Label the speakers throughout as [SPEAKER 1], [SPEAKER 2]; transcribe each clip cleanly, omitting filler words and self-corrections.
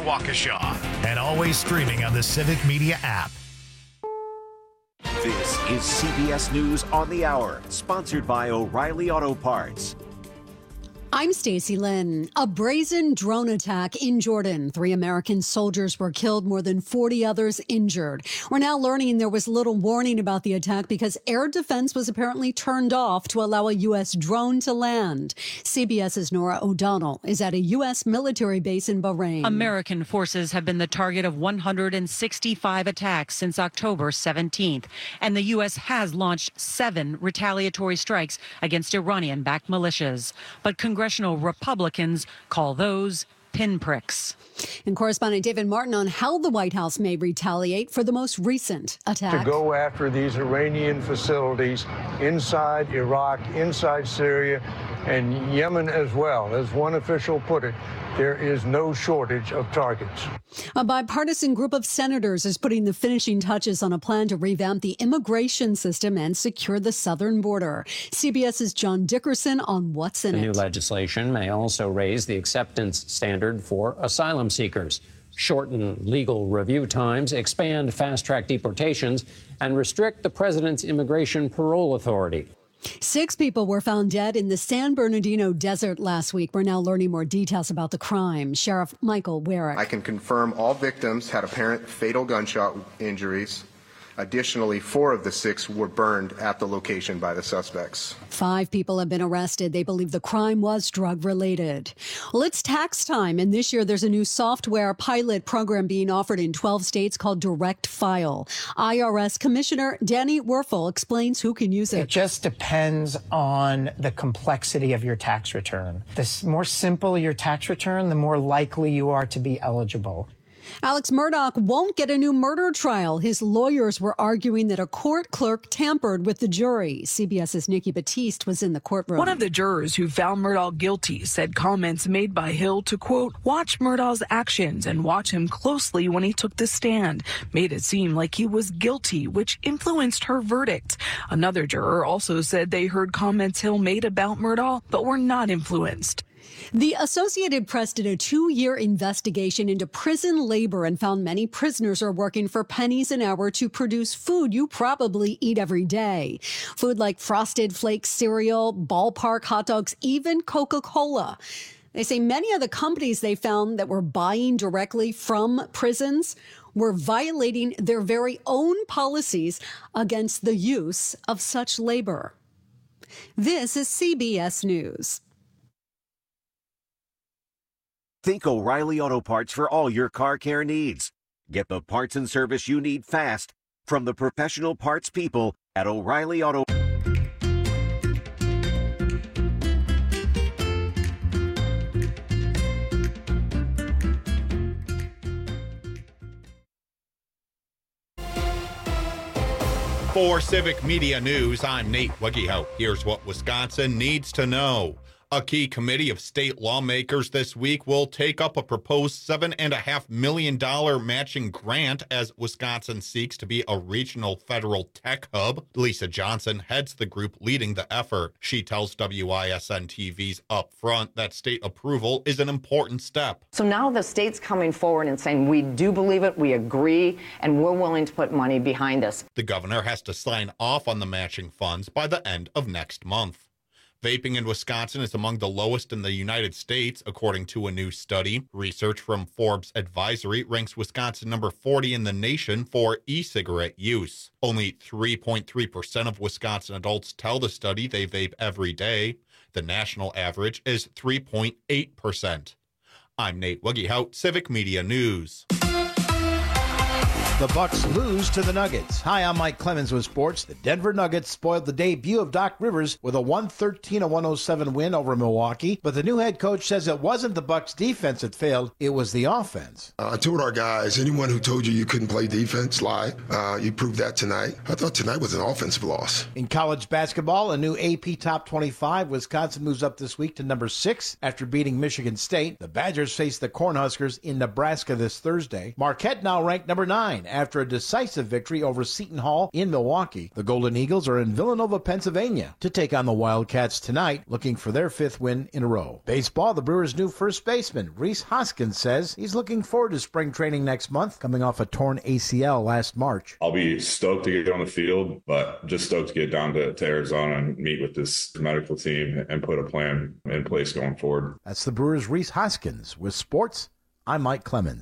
[SPEAKER 1] Waukesha, and always streaming on the Civic Media app.
[SPEAKER 2] This is CBS News on the Hour, sponsored by O'Reilly Auto Parts.
[SPEAKER 3] I'm Stacey Lynn. A brazen drone attack in Jordan. 3 American soldiers were killed, more than 40 others injured. We're now learning there was little warning about the attack because air defense was apparently turned off to allow a U.S. drone to land. CBS's Nora O'Donnell is at a U.S. military base in Bahrain.
[SPEAKER 4] American forces have been the target of 165 attacks since October 17th, and the U.S. has launched 7 retaliatory strikes against Iranian-backed militias. But congressional Republicans call those pinpricks.
[SPEAKER 3] And correspondent David Martin on how the White House may retaliate for the most recent attack.
[SPEAKER 5] To go after these Iranian facilities inside Iraq, inside Syria, and Yemen as well. As one official put it, there is no shortage of targets.
[SPEAKER 3] A bipartisan group of senators is putting the finishing touches on a plan to revamp the immigration system and secure the southern border. CBS's John Dickerson on what's in it.
[SPEAKER 6] The new legislation may also raise the acceptance standard for asylum seekers, shorten legal review times, expand fast-track deportations, and restrict the president's immigration parole authority.
[SPEAKER 3] 6 people were found dead in the San Bernardino desert last week. We're now learning more details about the crime. Sheriff Michael Warrick.
[SPEAKER 7] I can confirm all victims had apparent fatal gunshot injuries. Additionally, 4 of the 6 were burned at the location by the suspects.
[SPEAKER 3] 5 people have been arrested. They believe the crime was drug-related. Well, it's tax time, and this year there's a new software pilot program being offered in 12 states called Direct File. IRS Commissioner Danny Werfel explains who can use it.
[SPEAKER 8] It just depends on the complexity of your tax return. The more simple your tax return, the more likely you are to be eligible.
[SPEAKER 3] Alex Murdaugh won't get a new murder trial. His lawyers were arguing that a court clerk tampered with the jury. CBS's Nikki Battiste was in the courtroom.
[SPEAKER 9] One of the jurors who found Murdaugh guilty said comments made by Hill to, quote, watch Murdaugh's actions and watch him closely when he took the stand made it seem like he was guilty, which influenced her verdict. Another juror also said they heard comments Hill made about Murdaugh, but were not influenced.
[SPEAKER 3] The Associated Press did a 2-year investigation into prison labor and found many prisoners are working for pennies an hour to produce food you probably eat every day. Food like Frosted Flakes cereal, Ballpark hot dogs, even Coca-Cola. They say many of the companies they found that were buying directly from prisons were violating their very own policies against the use of such labor. This is CBS News.
[SPEAKER 2] Think O'Reilly Auto Parts for all your car care needs. Get the parts and service you need fast from the professional parts people at O'Reilly Auto.
[SPEAKER 10] For Civic Media News, I'm Nate Wegehout. Here's what Wisconsin needs to know. A key committee of state lawmakers this week will take up a proposed $7.5 million matching grant as Wisconsin seeks to be a regional federal tech hub. Lisa Johnson heads the group leading the effort. She tells WISN TV's Upfront that state approval is an important step.
[SPEAKER 11] So now the state's coming forward and saying, we do believe it, we agree, and we're willing to put money behind this.
[SPEAKER 10] The governor has to sign off on the matching funds by the end of next month. Vaping in Wisconsin is among the lowest in the United States, according to a new study. Research from Forbes Advisory ranks Wisconsin number 40 in the nation for e-cigarette use. Only 3.3% of Wisconsin adults tell the study they vape every day. The national average is 3.8%. I'm Nate Wegehout, Civic Media News.
[SPEAKER 12] The Bucks lose to the Nuggets. Hi, I'm Mike Clemens with sports. The Denver Nuggets spoiled the debut of Doc Rivers with a 113-107 win over Milwaukee, but the new head coach says it wasn't the Bucks' defense that failed, it was the offense.
[SPEAKER 13] I told our guys, anyone who told you couldn't play defense, lied. You proved that tonight. I thought tonight was an offensive loss.
[SPEAKER 12] In college basketball, a new AP Top 25, Wisconsin moves up this week to number 6 after beating Michigan State. The Badgers face the Cornhuskers in Nebraska this Thursday. Marquette now ranked number 9. 9 after a decisive victory over Seton Hall in Milwaukee. The Golden Eagles are in Villanova, Pennsylvania to take on the Wildcats tonight, looking for their 5th win in a row. Baseball, the Brewers' new first baseman, Rhys Hoskins, says he's looking forward to spring training next month, coming off a torn ACL last March.
[SPEAKER 14] I'll be stoked to get on the field, but just stoked to get down to Arizona and meet with this medical team and put a plan in place going forward.
[SPEAKER 12] That's the Brewers' Rhys Hoskins. With sports, I'm Mike Clemens.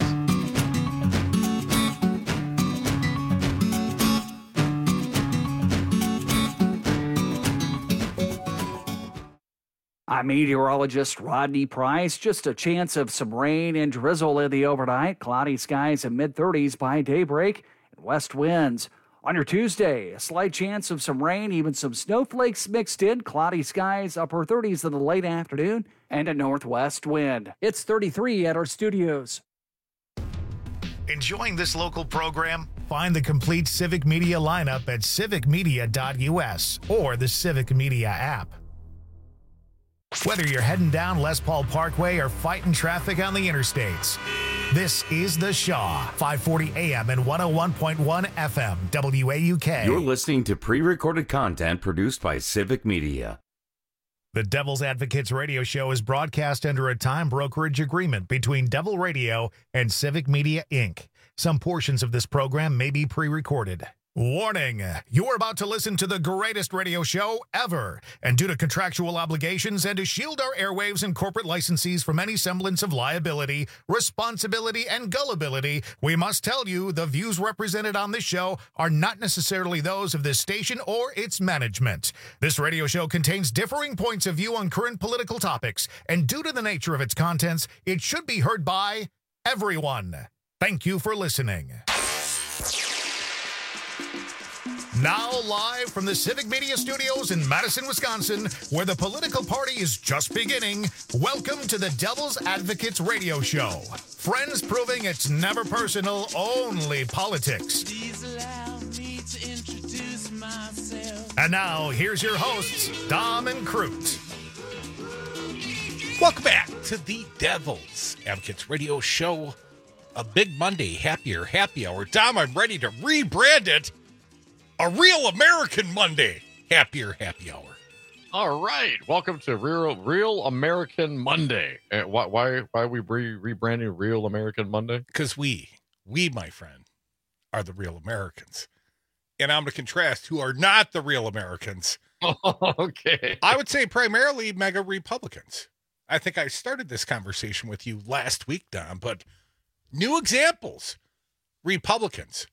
[SPEAKER 15] I'm meteorologist Rodney Price. Just a chance of some rain and drizzle in the overnight. Cloudy skies in mid-30s by daybreak and west winds. On your Tuesday, a slight chance of some rain, even some snowflakes mixed in. Cloudy skies, upper 30s in the late afternoon, and a northwest wind. It's 33 at our studios.
[SPEAKER 1] Enjoying this local program? Find the complete Civic Media lineup at civicmedia.us or the Civic Media app. Whether you're heading down Les Paul Parkway or fighting traffic on the interstates, this is The Shaw, 540 AM and 101.1 FM, WAUK.
[SPEAKER 16] You're listening to pre-recorded content produced by Civic Media.
[SPEAKER 1] The Devil's Advocates radio show is broadcast under a time brokerage agreement between Devil Radio and Civic Media, Inc. Some portions of this program may be pre-recorded. Warning, you're about to listen to the greatest radio show ever, and due to contractual obligations and to shield our airwaves and corporate licensees from any semblance of liability, responsibility, and gullibility, we must tell you the views represented on this show are not necessarily those of this station or its management. This radio show contains differing points of view on current political topics, and due to the nature of its contents, it should be heard by everyone. Thank you for listening. Now live from the Civic Media Studios in Madison, Wisconsin, where the political party is just beginning, welcome to the Devil's Advocates radio show. Friends proving it's never personal, only politics. Please allow me to introduce myself. And now, here's your hosts, Dom and Crute.
[SPEAKER 17] Welcome back to the Devil's Advocates radio show. A big Monday, happier happy hour. Dom, I'm ready to rebrand it. A Real American Monday, happier happy hour.
[SPEAKER 18] All right, welcome to Real American Monday. Why are we rebranding Real American Monday?
[SPEAKER 17] Because we, my friend, are the real Americans. And I'm going to contrast who are not the real Americans.
[SPEAKER 18] Okay.
[SPEAKER 17] I would say primarily mega Republicans. I think I started this conversation with you last week, Dom, but new examples. Republicans.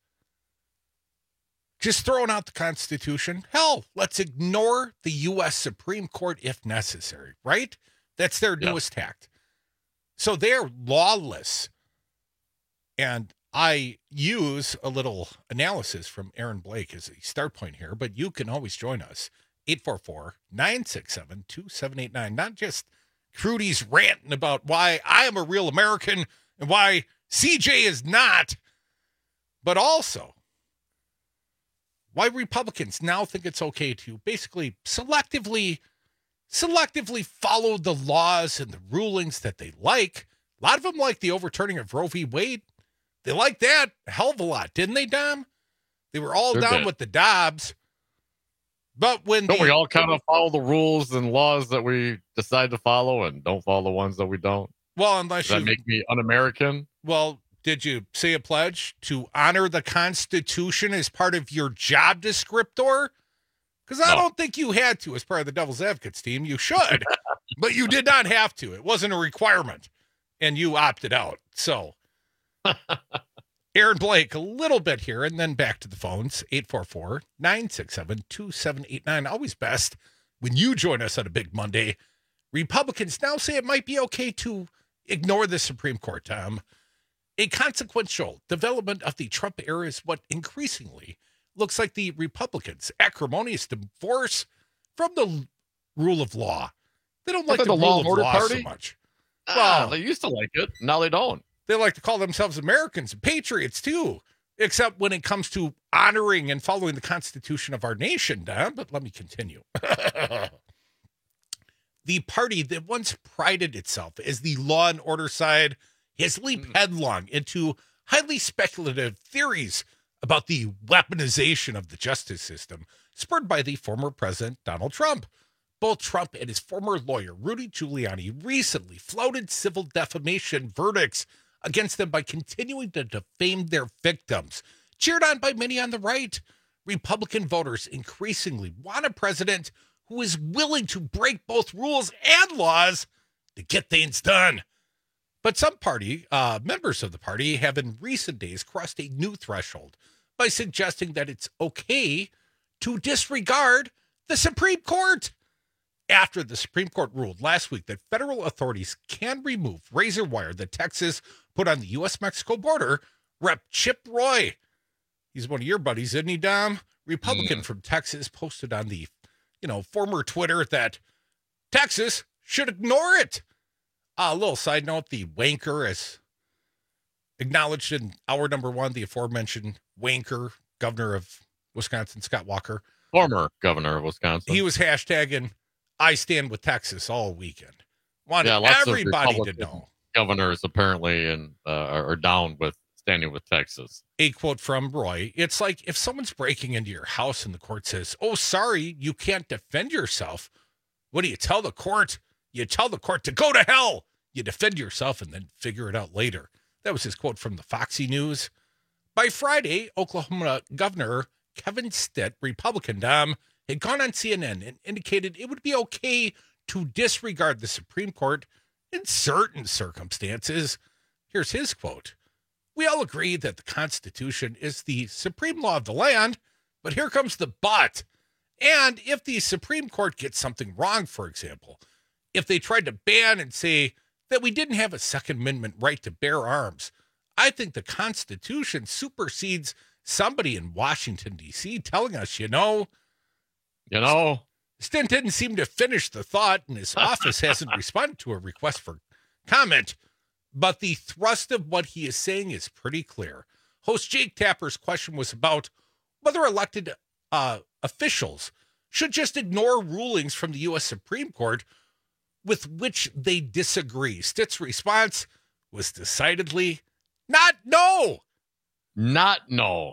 [SPEAKER 17] Just throwing out the Constitution. Hell, let's ignore the U.S. Supreme Court if necessary, right? That's their newest tact. So they're lawless. And I use a little analysis from Aaron Blake as a start point here, but you can always join us. 844-967-2789. Not just Crudy's ranting about why I am a real American and why CJ is not, but also why Republicans now think it's okay to basically selectively follow the laws and the rulings that they like. A lot of them like the overturning of Roe v. Wade. They like that a hell of a lot, didn't they, Dom? They were all down with the Dobbs. But when
[SPEAKER 18] we all kind of follow the rules and laws that we decide to follow and don't follow the ones that we don't?
[SPEAKER 17] Well, unless
[SPEAKER 18] Does that make me un-American?
[SPEAKER 17] Well, did you say a pledge to honor the Constitution as part of your job descriptor? Because I don't think you had to as part of the Devil's Advocates team. You should, but you did not have to. It wasn't a requirement, and you opted out. So, Aaron Blake, a little bit here, and then back to the phones, 844-967-2789. Always best when you join us on a big Monday. Republicans now say it might be okay to ignore the Supreme Court, Tom. A consequential development of the Trump era is what increasingly looks like the Republicans' acrimonious divorce from the rule of law. They don't like the rule of law party so much.
[SPEAKER 18] Well, they used to like it. Now they don't.
[SPEAKER 17] They like to call themselves Americans and patriots, too, except when it comes to honoring and following the Constitution of our nation, Don. But let me continue. The party that once prided itself as the law and order side has leaped headlong into highly speculative theories about the weaponization of the justice system spurred by the former President Donald Trump. Both Trump and his former lawyer, Rudy Giuliani, recently flouted civil defamation verdicts against them by continuing to defame their victims. Cheered on by many on the right, Republican voters increasingly want a president who is willing to break both rules and laws to get things done. But some party members of the party have in recent days crossed a new threshold by suggesting that it's okay to disregard the Supreme Court. After the Supreme Court ruled last week that federal authorities can remove razor wire that Texas put on the U.S.-Mexico border, Rep. Chip Roy, he's one of your buddies, isn't he, Dom? Republican from Texas, posted on the, former Twitter that Texas should ignore it. A little side note, the wanker, as acknowledged in hour number one, the aforementioned wanker, governor of Wisconsin, Scott Walker.
[SPEAKER 18] Former governor of Wisconsin.
[SPEAKER 17] He was hashtagging, I stand with Texas all weekend. Wanted everybody to know.
[SPEAKER 18] Governors apparently are down with standing with Texas.
[SPEAKER 17] A quote from Roy, it's like if someone's breaking into your house and the court says, oh, sorry, you can't defend yourself. What do you tell the court? You tell the court to go to hell. You defend yourself and then figure it out later. That was his quote from the Foxy News. By Friday, Oklahoma Governor Kevin Stitt, Republican Dom, had gone on CNN and indicated it would be okay to disregard the Supreme Court in certain circumstances. Here's his quote. We all agree that the Constitution is the supreme law of the land, but here comes the but. And if the Supreme Court gets something wrong, for example, if they tried to ban and say that we didn't have a Second Amendment right to bear arms, I think the Constitution supersedes somebody in Washington, D.C. telling us, Stint didn't seem to finish the thought, and his office hasn't responded to a request for comment. But the thrust of what he is saying is pretty clear. Host Jake Tapper's question was about whether elected officials should just ignore rulings from the U.S. Supreme Court with which they disagree. Stitt's response was decidedly not no.
[SPEAKER 18] Not no.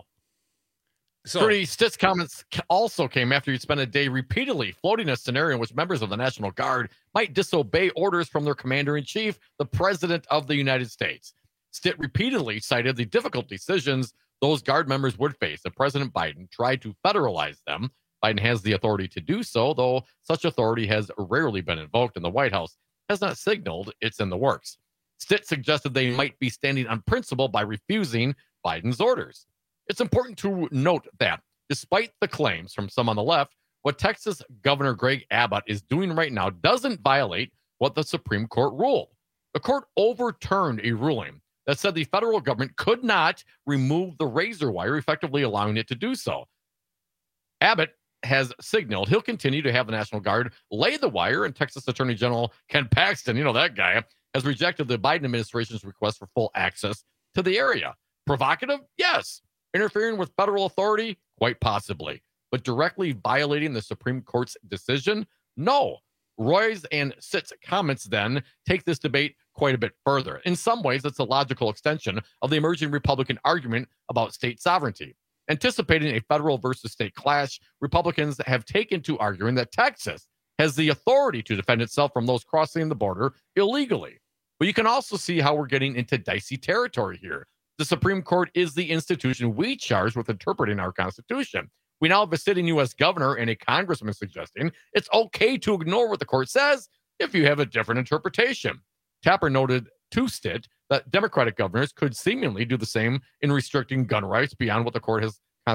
[SPEAKER 18] So, Stitt's comments also came after he spent a day repeatedly floating a scenario in which members of the National Guard might disobey orders from their commander-in-chief, the President of the United States. Stitt repeatedly cited the difficult decisions those Guard members would face if President Biden tried to federalize them. Biden has the authority to do so, though such authority has rarely been invoked, and the White House has not signaled it's in the works. Stitt suggested they might be standing on principle by refusing Biden's orders. It's important to note that, despite the claims from some on the left, what Texas Governor Greg Abbott is doing right now doesn't violate what the Supreme Court ruled. The court overturned a ruling that said the federal government could not remove the razor wire, effectively allowing it to do so. Abbott has signaled he'll continue to have the National Guard lay the wire, and Texas Attorney General Ken Paxton, that guy, has rejected the Biden administration's request for full access to the area. Provocative? Yes. Interfering with federal authority? Quite possibly. But directly violating the Supreme Court's decision? No. Roy's and Stitt's comments then take this debate quite a bit further. In some ways, it's a logical extension of the emerging Republican argument about state sovereignty. Anticipating a federal versus state clash, Republicans have taken to arguing that Texas has the authority to defend itself from those crossing the border illegally. But you can also see how we're getting into dicey territory here. The Supreme Court is the institution we charge with interpreting our Constitution. We now have a sitting U.S. governor and a congressman suggesting it's okay to ignore what the court says if you have a different interpretation. Tapper noted to Stitt that Democratic governors could seemingly do the same in restricting gun rights beyond what the court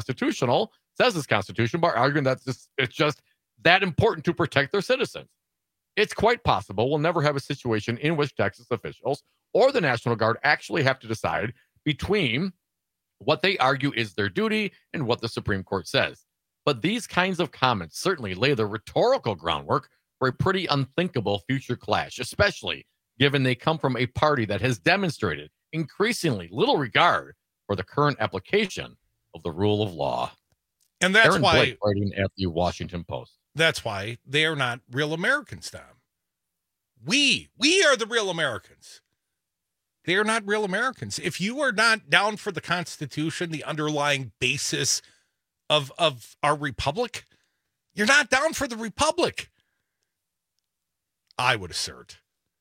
[SPEAKER 18] says is constitutional, by arguing that it's just that important to protect their citizens. It's quite possible we'll never have a situation in which Texas officials or the National Guard actually have to decide between what they argue is their duty and what the Supreme Court says. But these kinds of comments certainly lay the rhetorical groundwork for a pretty unthinkable future clash, especially given they come from a party that has demonstrated increasingly little regard for the current application of the rule of law.
[SPEAKER 17] And that's
[SPEAKER 18] Aaron
[SPEAKER 17] why
[SPEAKER 18] Blake, writing at the Washington Post.
[SPEAKER 17] That's why they are not real Americans, Tom. We are the real Americans. They are not real Americans. If you are not down for the Constitution, the underlying basis of our republic, you're not down for the republic. I would assert.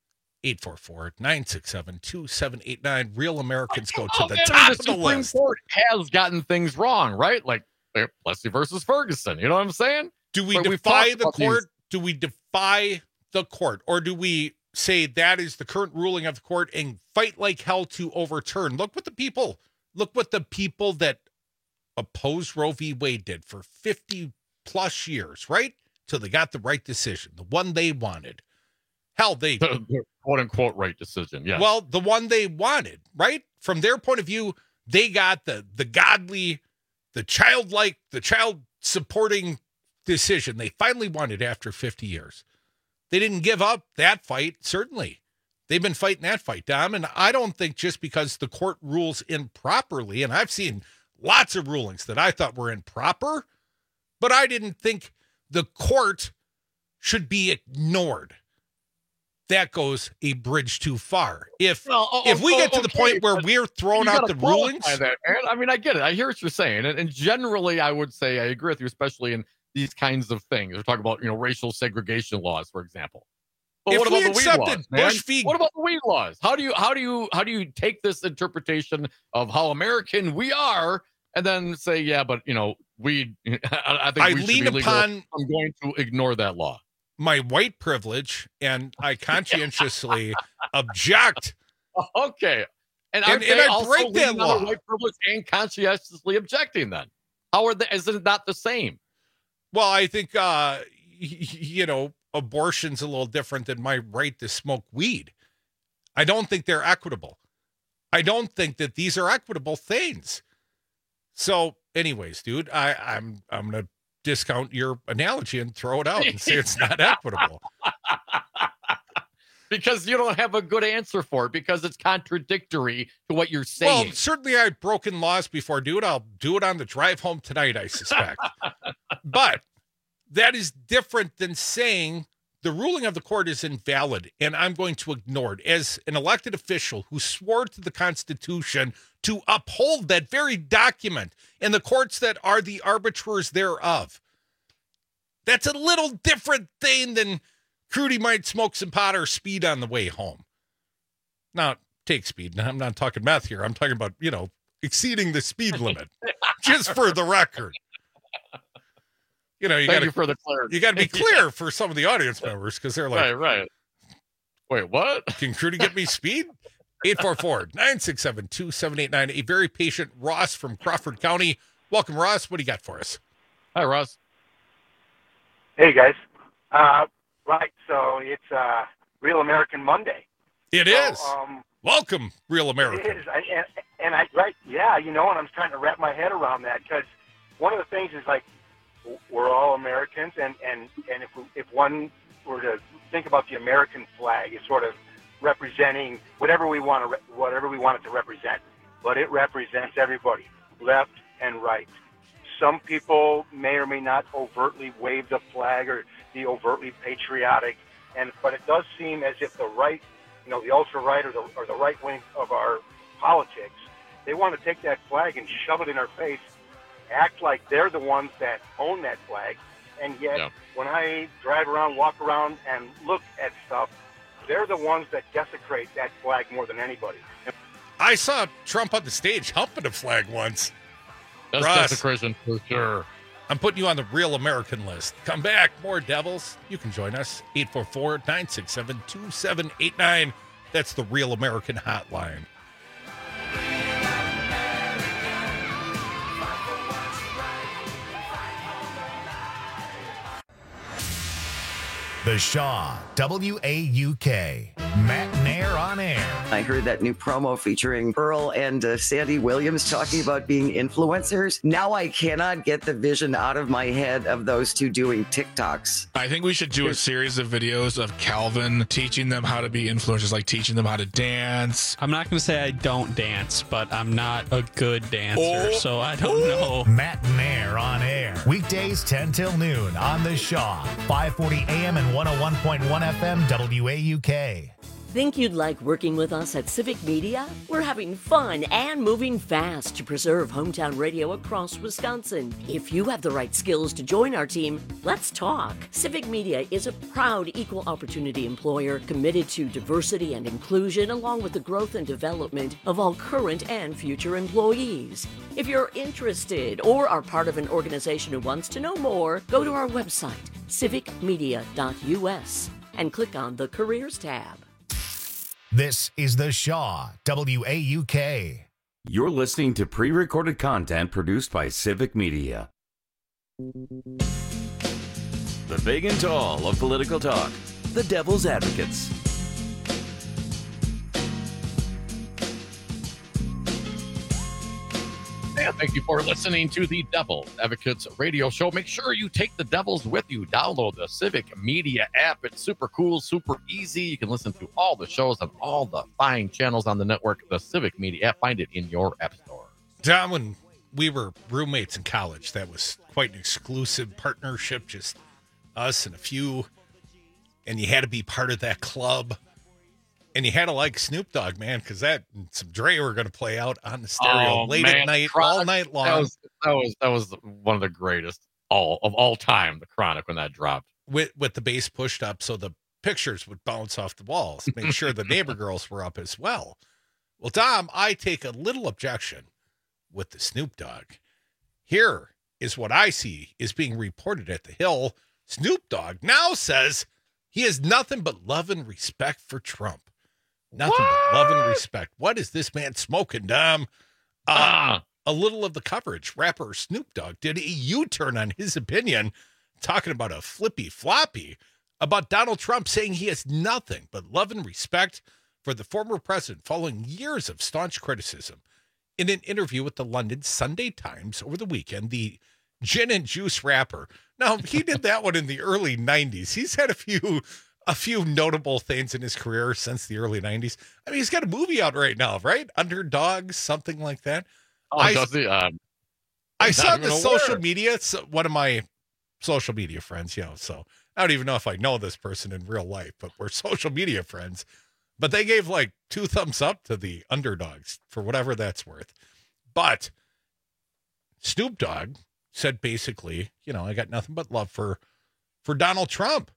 [SPEAKER 17] 844-967-2789. Real Americans go to the top of the list.
[SPEAKER 18] Supreme Court has gotten things wrong, right? Like Plessy versus Ferguson. You know what I'm saying?
[SPEAKER 17] Do we defy the court? Do we defy the court? Or do we say that is the current ruling of the court and fight like hell to overturn? Look what the people that opposed Roe v. Wade did for 50 plus years, right? Till they got the right decision, the one they wanted. Hell, the
[SPEAKER 18] quote unquote right decision. Yeah.
[SPEAKER 17] Well, the one they wanted, right? From their point of view, they got the godly, the childlike, the child supporting decision they finally wanted after 50 years. They didn't give up that fight, certainly. They've been fighting that fight, Dom, and I don't think just because the court rules improperly, and I've seen lots of rulings that I thought were improper, but I didn't think the court should be ignored. That goes a bridge too far. If we get to the point where we're throwing out the rulings.
[SPEAKER 18] That, man. I mean, I get it. I hear what you're saying. And generally, I would say I agree with you, especially in these kinds of things. We're talking about, racial segregation laws, for example. But what about the weed laws, man? What about the weed laws? How do you take this interpretation of how American we are and then say, yeah, but weed, I think we should be legal. I'm going to ignore that law.
[SPEAKER 17] My white privilege, and I conscientiously object.
[SPEAKER 18] Okay. And I break that law. White privilege and conscientiously objecting then? How are they? Is it not the same?
[SPEAKER 17] Well, I think, abortion's a little different than my right to smoke weed. I don't think they're equitable. I don't think that these are equitable things. So anyways, dude, I'm going to discount your analogy and throw it out and say it's not equitable.
[SPEAKER 18] Because you don't have a good answer for it, because it's contradictory to what you're saying.
[SPEAKER 17] Well, certainly I've broken laws before, dude. I'll do it on the drive home tonight, I suspect. But that is different than saying the ruling of the court is invalid and I'm going to ignore it. As an elected official who swore to the Constitution to uphold that very document and the courts that are the arbiters thereof. That's a little different thing than Crudy might smoke some pot or speed on the way home. Now, take speed. Now, I'm not talking meth here. I'm talking about, exceeding the speed limit, just for the record.
[SPEAKER 18] Thank you for the clarity.
[SPEAKER 17] You got to be clear for some of the audience members because they're like,
[SPEAKER 18] right. Wait, what?
[SPEAKER 17] Can Crudy get me speed? 844-967-2789. A very patient Ross from Crawford County. Welcome, Ross. What do you got for us?
[SPEAKER 18] Hi, Ross.
[SPEAKER 19] Hey, guys. Right, so it's Real American Monday.
[SPEAKER 17] It is. Welcome, Real American.
[SPEAKER 19] It is. And I'm trying to wrap my head around that because one of the things is like we're all Americans, and if one were to think about the American flag as sort of representing whatever we want it to represent, but it represents everybody, left and right. Some people may or may not overtly wave the flag or be overtly patriotic, but it does seem as if the right, the ultra right or the right wing of our politics, they want to take that flag and shove it in our face, act like they're the ones that own that flag, and yet when I drive around, walk around, and look at stuff, they're the ones that desecrate that flag more than anybody.
[SPEAKER 17] I saw Trump on the stage humping a flag once.
[SPEAKER 18] That's desecration for sure.
[SPEAKER 17] I'm putting you on the Real American list. Come back. More Devils. You can join us. 844-967-2789. That's the Real American hotline.
[SPEAKER 1] The Shaw, WAUK, Matt Nair on air.
[SPEAKER 20] I heard that new promo featuring Earl and Sandy Williams talking about being influencers. Now I cannot get the vision out of my head of those two doing TikToks.
[SPEAKER 21] I think we should do a series of videos of Calvin teaching them how to be influencers, like teaching them how to dance.
[SPEAKER 22] I'm not going to say I don't dance, but I'm not a good dancer, so I don't know.
[SPEAKER 1] Matt Nair on air. Weekdays 10 till noon on The Shaw, 540 AM and 101.1 FM WAUK.
[SPEAKER 4] Think you'd like working with us at Civic Media? We're having fun and moving fast to preserve hometown radio across Wisconsin. If you have the right skills to join our team, let's talk. Civic Media is a proud equal opportunity employer committed to diversity and inclusion, along with the growth and development of all current and future employees. If you're interested or are part of an organization who wants to know more, go to our website, civicmedia.us, and click on the Careers tab.
[SPEAKER 1] This is the Shaw, WAUK.
[SPEAKER 16] You're listening to pre-recorded content produced by Civic Media. The big and tall of political talk, the Devil's Advocates.
[SPEAKER 18] And thank you for listening to the Devil's Advocates radio show. Make sure you take the Devils with you. Download the Civic Media app. It's super cool, super easy. You can listen to all the shows on all the fine channels on the network. The Civic Media app. Find it in your app store.
[SPEAKER 17] John, when we were roommates in college, that was quite an exclusive partnership, just us and a few. And you had to be part of that club. And you had to like Snoop Dogg, man, because that and some Dre were going to play out on the stereo at night, all night long.
[SPEAKER 18] That was one of the greatest of all time. The Chronic when that dropped,
[SPEAKER 17] with the bass pushed up so the pictures would bounce off the walls. Make sure the neighbor girls were up as well. Well, Dom, I take a little objection with the Snoop Dogg. Here is what I see is being reported at the Hill. Snoop Dogg now says he has nothing but love and respect for Trump. Nothing but love and respect. What is this man smoking, Dom? A little of the coverage. Rapper Snoop Dogg did a U-turn on his opinion, talking about a flippy floppy about Donald Trump, saying he has nothing but love and respect for the former president following years of staunch criticism. In an interview with the London Sunday Times over the weekend, the gin and juice rapper. Now, he did that one in the early 90s. He's had a few notable things in his career since the early 90s. I mean, he's got a movie out right now, right? Underdogs, something like that.
[SPEAKER 18] Does he?
[SPEAKER 17] I saw the social media. It's one of my social media friends, so I don't even know if I know this person in real life, but we're social media friends. But they gave like 2 thumbs up to the Underdogs for whatever that's worth. But Snoop Dogg said basically, I got nothing but love for Donald Trump.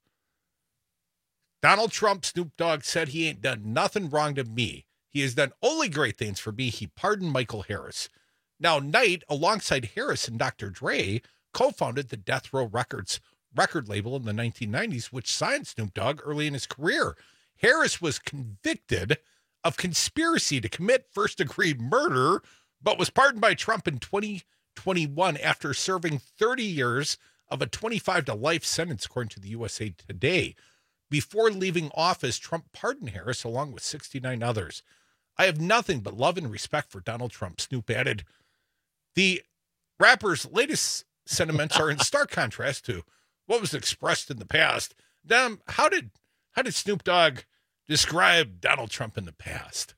[SPEAKER 17] Donald Trump, Snoop Dogg, said he ain't done nothing wrong to me. He has done only great things for me. He pardoned Michael Harris. Now, Knight, alongside Harris and Dr. Dre, co-founded the Death Row Records record label in the 1990s, which signed Snoop Dogg early in his career. Harris was convicted of conspiracy to commit first-degree murder, but was pardoned by Trump in 2021 after serving 30 years of a 25 to life sentence, according to the USA Today. Before leaving office, Trump pardoned Harris along with 69 others. I have nothing but love and respect for Donald Trump, Snoop added. The rapper's latest sentiments are in stark contrast to what was expressed in the past. Dom, how did Snoop Dogg describe Donald Trump in the past?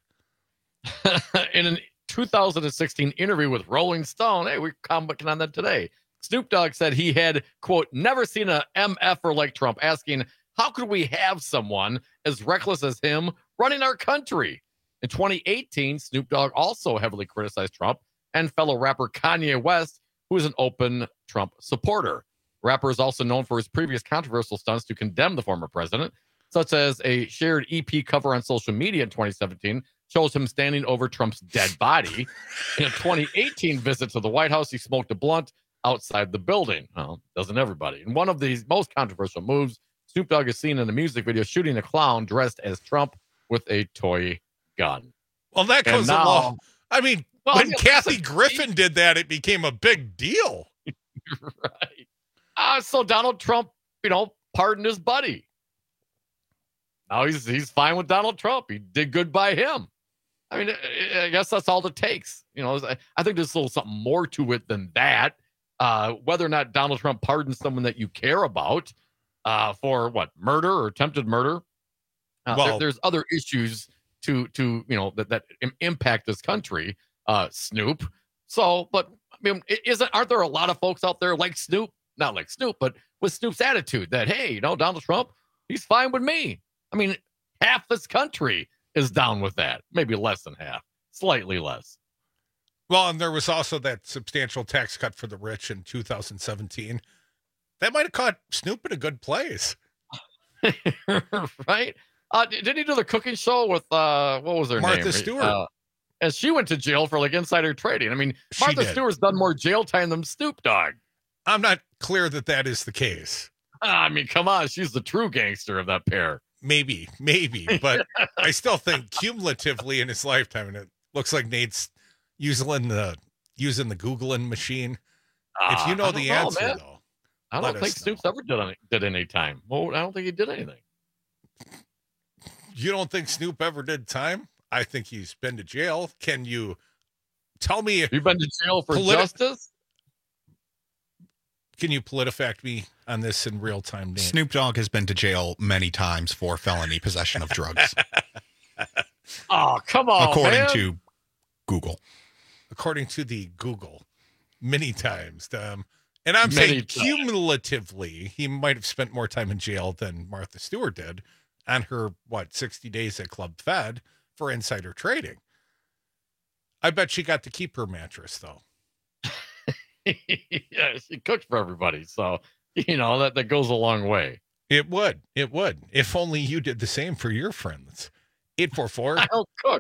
[SPEAKER 18] In a 2016 interview with Rolling Stone, hey, we're commenting on that today. Snoop Dogg said he had, quote, never seen a MFer like Trump, asking, how could we have someone as reckless as him running our country? In 2018, Snoop Dogg also heavily criticized Trump and fellow rapper Kanye West, who is an open Trump supporter. The rapper is also known for his previous controversial stunts to condemn the former president, such as a shared EP cover on social media in 2017 shows him standing over Trump's dead body. In a 2018 visit to the White House, he smoked a blunt outside the building. Well, doesn't everybody? In one of these most controversial moves, Snoop Dogg is seen in a music video shooting a clown dressed as Trump with a toy gun.
[SPEAKER 17] Well, that goes along. I mean, when Kathy Griffin did that, it became a big deal.
[SPEAKER 18] Right. So Donald Trump, pardoned his buddy. Now he's fine with Donald Trump. He did good by him. I mean, I guess that's all it takes. I think there's a little something more to it than that. Whether or not Donald Trump pardons someone that you care about, for what, murder or attempted murder. There's other issues that impact this country, Snoop. So, but I mean, aren't there a lot of folks out there like Snoop? Not like Snoop, but with Snoop's attitude that, hey, Donald Trump, he's fine with me. I mean, half this country is down with that. Maybe less than half, slightly less.
[SPEAKER 17] Well, and there was also that substantial tax cut for the rich in 2017. That might have caught Snoop in a good place.
[SPEAKER 18] Right? Didn't he do the cooking show with, what was her name?
[SPEAKER 17] Martha Stewart.
[SPEAKER 18] And she went to jail for like insider trading. I mean, Martha Stewart's done more jail time than Snoop Dogg.
[SPEAKER 17] I'm not clear that is the case.
[SPEAKER 18] I mean, come on. She's the true gangster of that pair.
[SPEAKER 17] Maybe. But I still think cumulatively in his lifetime, and it looks like Nate's using the Googling machine. If you know the answer, though.
[SPEAKER 18] I don't think Snoop's ever did any time. Well, I don't think he did anything.
[SPEAKER 17] You don't think Snoop ever did time? I think he's been to jail. Can you tell me if
[SPEAKER 18] you've been to jail for justice?
[SPEAKER 17] Can you PolitiFact me on this in real time, Nate?
[SPEAKER 10] Snoop Dogg has been to jail many times for felony possession of drugs.
[SPEAKER 18] Oh, come on,
[SPEAKER 10] according to Google.
[SPEAKER 17] According to the Google, many times. And I'm saying cumulatively, he might have spent more time in jail than Martha Stewart did on her, 60 days at Club Fed for insider trading. I bet she got to keep her mattress, though.
[SPEAKER 18] Yeah, she cooked for everybody. So, that goes a long way.
[SPEAKER 17] It would. If only you did the same for your friends. 844
[SPEAKER 18] I'll cook.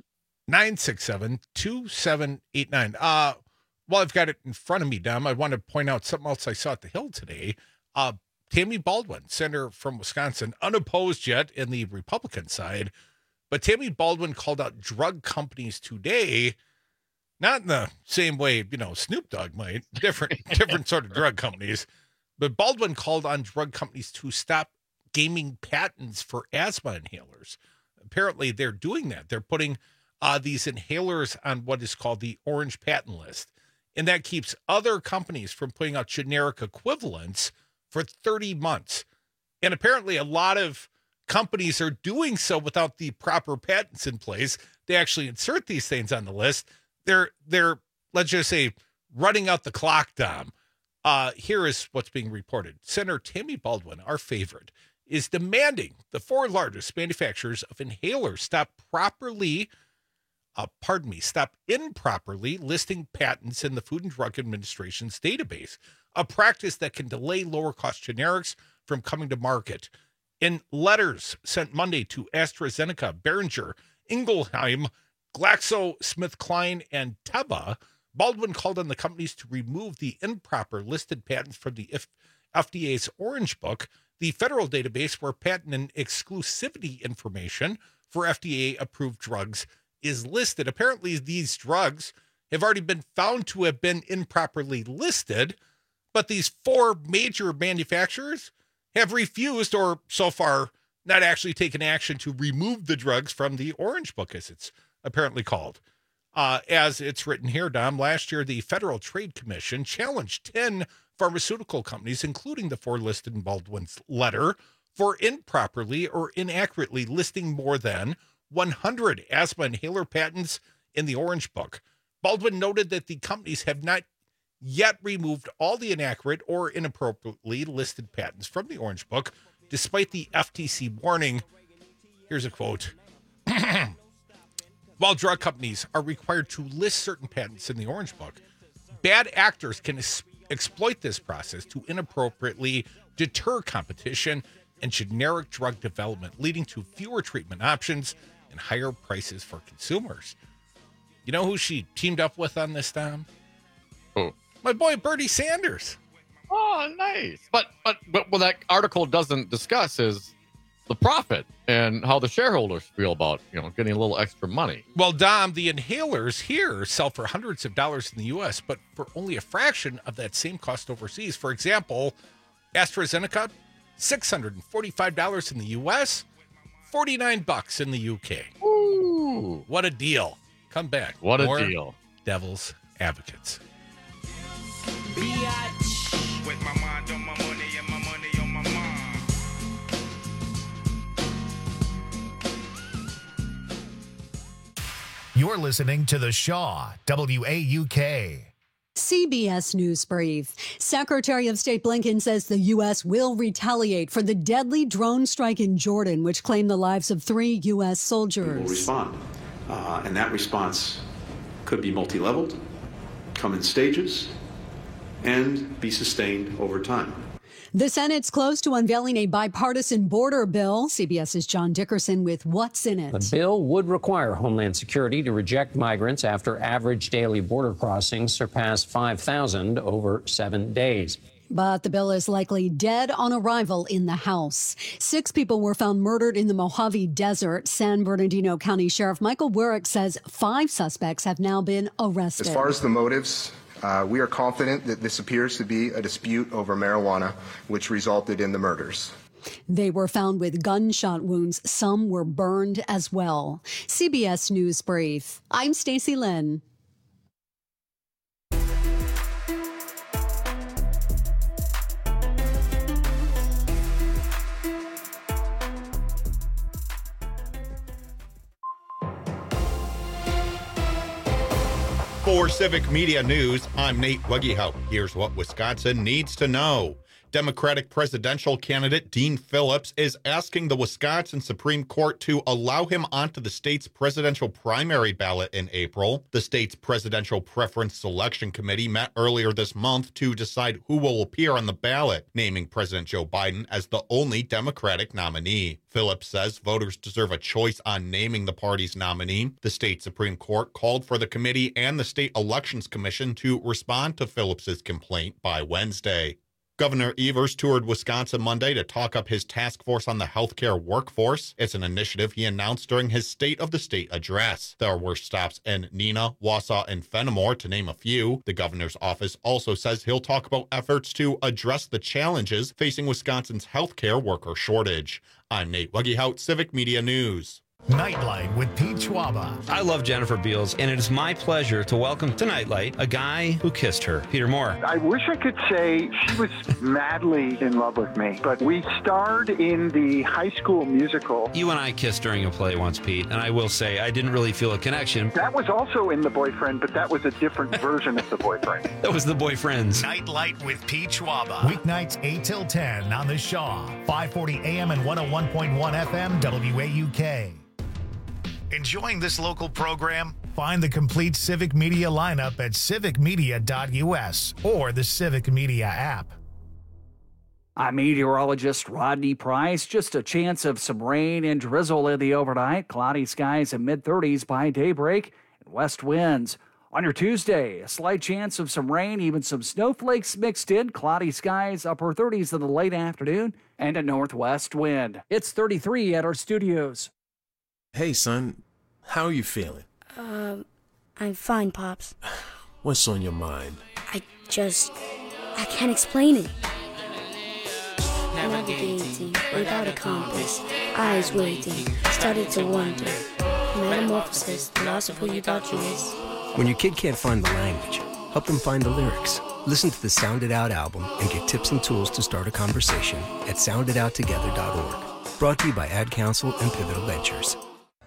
[SPEAKER 17] 967-2789. While I've got it in front of me, Dom, I want to point out something else I saw at the Hill today. Tammy Baldwin, senator from Wisconsin, unopposed yet in the Republican side, but Tammy Baldwin called out drug companies today, not in the same way, Snoop Dogg might, different sort of drug companies, but Baldwin called on drug companies to stop gaming patents for asthma inhalers. Apparently, they're doing that. They're putting these inhalers on what is called the orange patent list. And that keeps other companies from putting out generic equivalents for 30 months. And apparently a lot of companies are doing so without the proper patents in place. They actually insert these things on the list. They're let's just say, running out the clock, Dom. Here is what's being reported. Senator Tammy Baldwin, our favorite, is demanding the 4 largest manufacturers of inhalers stop improperly listing patents in the Food and Drug Administration's database, a practice that can delay lower-cost generics from coming to market. In letters sent Monday to AstraZeneca, Boehringer, Ingelheim, GlaxoSmithKline, and Teva, Baldwin called on the companies to remove the improper listed patents from the FDA's Orange Book, the federal database where patent and exclusivity information for FDA-approved drugs is listed. Apparently, these drugs have already been found to have been improperly listed, but these 4 major manufacturers have refused, or so far not actually taken action to remove the drugs from the Orange Book, as it's apparently called. As it's written here, Dom, last year, the Federal Trade Commission challenged 10 pharmaceutical companies, including the 4 listed in Baldwin's letter, for improperly or inaccurately listing more than 100 asthma inhaler patents in the Orange Book. Baldwin noted that the companies have not yet removed all the inaccurate or inappropriately listed patents from the Orange Book, despite the FTC warning. Here's a quote. While drug companies are required to list certain patents in the Orange Book, bad actors can exploit this process to inappropriately deter competition and generic drug development, leading to fewer treatment options and higher prices for consumers. You know who she teamed up with on this, Tom?
[SPEAKER 18] Who?
[SPEAKER 17] My boy Bernie Sanders.
[SPEAKER 18] Oh, nice. But what that article doesn't discuss is the profit and how the shareholders feel about, getting a little extra money.
[SPEAKER 17] Well, Dom, the inhalers here sell for hundreds of dollars in the U.S., but for only a fraction of that same cost overseas. For example, AstraZeneca, $645 in the U.S., $49 in the U.K.
[SPEAKER 18] Ooh.
[SPEAKER 17] What a deal. Come back.
[SPEAKER 18] What
[SPEAKER 17] More
[SPEAKER 18] a deal.
[SPEAKER 17] Devil's Advocates.
[SPEAKER 5] With my mind on my money and my money on my mind.
[SPEAKER 1] You're listening to The Shaw, WAUK.
[SPEAKER 3] CBS News Brief. Secretary of State Blinken says the U.S. will retaliate for the deadly drone strike in Jordan, which claimed the lives of 3 U.S. soldiers.
[SPEAKER 6] We will respond. And that response could be multi-leveled, come in stages, and be sustained over time.
[SPEAKER 3] The Senate's close to unveiling a bipartisan border bill. CBS's John Dickerson with what's in it.
[SPEAKER 7] The bill would require Homeland Security to reject migrants after average daily border crossings surpassed 5,000 over 7 days.
[SPEAKER 3] But the bill is likely dead on arrival in the House. 6 people were found murdered in the Mojave Desert. San Bernardino County Sheriff Michael Werrick says 5 suspects have now been arrested.
[SPEAKER 23] As far as the motives, we are confident that this appears to be a dispute over marijuana, which resulted in the murders.
[SPEAKER 3] They were found with gunshot wounds. Some were burned as well. CBS News Brief. I'm Stacey Lynn.
[SPEAKER 10] For Civic Media News, I'm Nate Weggehout. Here's what Wisconsin needs to know. Democratic presidential candidate Dean Phillips is asking the Wisconsin Supreme Court to allow him onto the state's presidential primary ballot in April. The state's Presidential Preference Selection Committee met earlier this month to decide who will appear on the ballot, naming President Joe Biden as the only Democratic nominee. Phillips says voters deserve a choice on naming the party's nominee. The state Supreme Court called for the committee and the State Elections Commission to respond to Phillips's complaint by Wednesday. Governor Evers toured Wisconsin Monday to talk up his task force on the healthcare workforce. It's an initiative he announced during his State of the State address. There were stops in Neenah, Wausau, and Fenimore, to name a few. The governor's office also says he'll talk about efforts to address the challenges facing Wisconsin's healthcare worker shortage. I'm Nate Weggehout, Civic Media News.
[SPEAKER 1] Nightlight with Pete Schwaba.
[SPEAKER 24] I love Jennifer Beals, and it is my pleasure to welcome to Nightlight a guy who kissed her, Peter Moore.
[SPEAKER 25] I wish I could say she was madly in love with me, but we starred in the High School Musical.
[SPEAKER 24] You and I kissed during a play once, Pete, and I will say I didn't really feel a connection.
[SPEAKER 25] That was also in The Boyfriend, but that was a different version of The Boyfriend.
[SPEAKER 24] That was The Boyfriends.
[SPEAKER 1] Nightlight with Pete Schwaba. Weeknights 8 till 10 on the Shaw, 540 AM and 101.1 FM, WAUK. Enjoying this local program? Find the complete Civic Media lineup at civicmedia.us or the Civic Media app.
[SPEAKER 15] I'm meteorologist Rodney Price. Just a chance of some rain and drizzle in the overnight. Cloudy skies in mid-30s by daybreak and west winds. On your Tuesday, a slight chance of some rain, even some snowflakes mixed in. Cloudy skies, upper 30s in the late afternoon, and a northwest wind. It's 33 at our studios.
[SPEAKER 26] Hey, son. How are you feeling?
[SPEAKER 27] I'm fine, Pops.
[SPEAKER 26] What's on your mind?
[SPEAKER 27] I can't explain it. Navigating without a compass, eyes waiting, started to wonder. Metamorphosis, the loss of who you thought you was.
[SPEAKER 28] When your kid can't find the language, help them find the lyrics. Listen to the Sound It Out album and get tips and tools to start a conversation at sounditouttogether.org. Brought to you by Ad Council and Pivotal Ventures.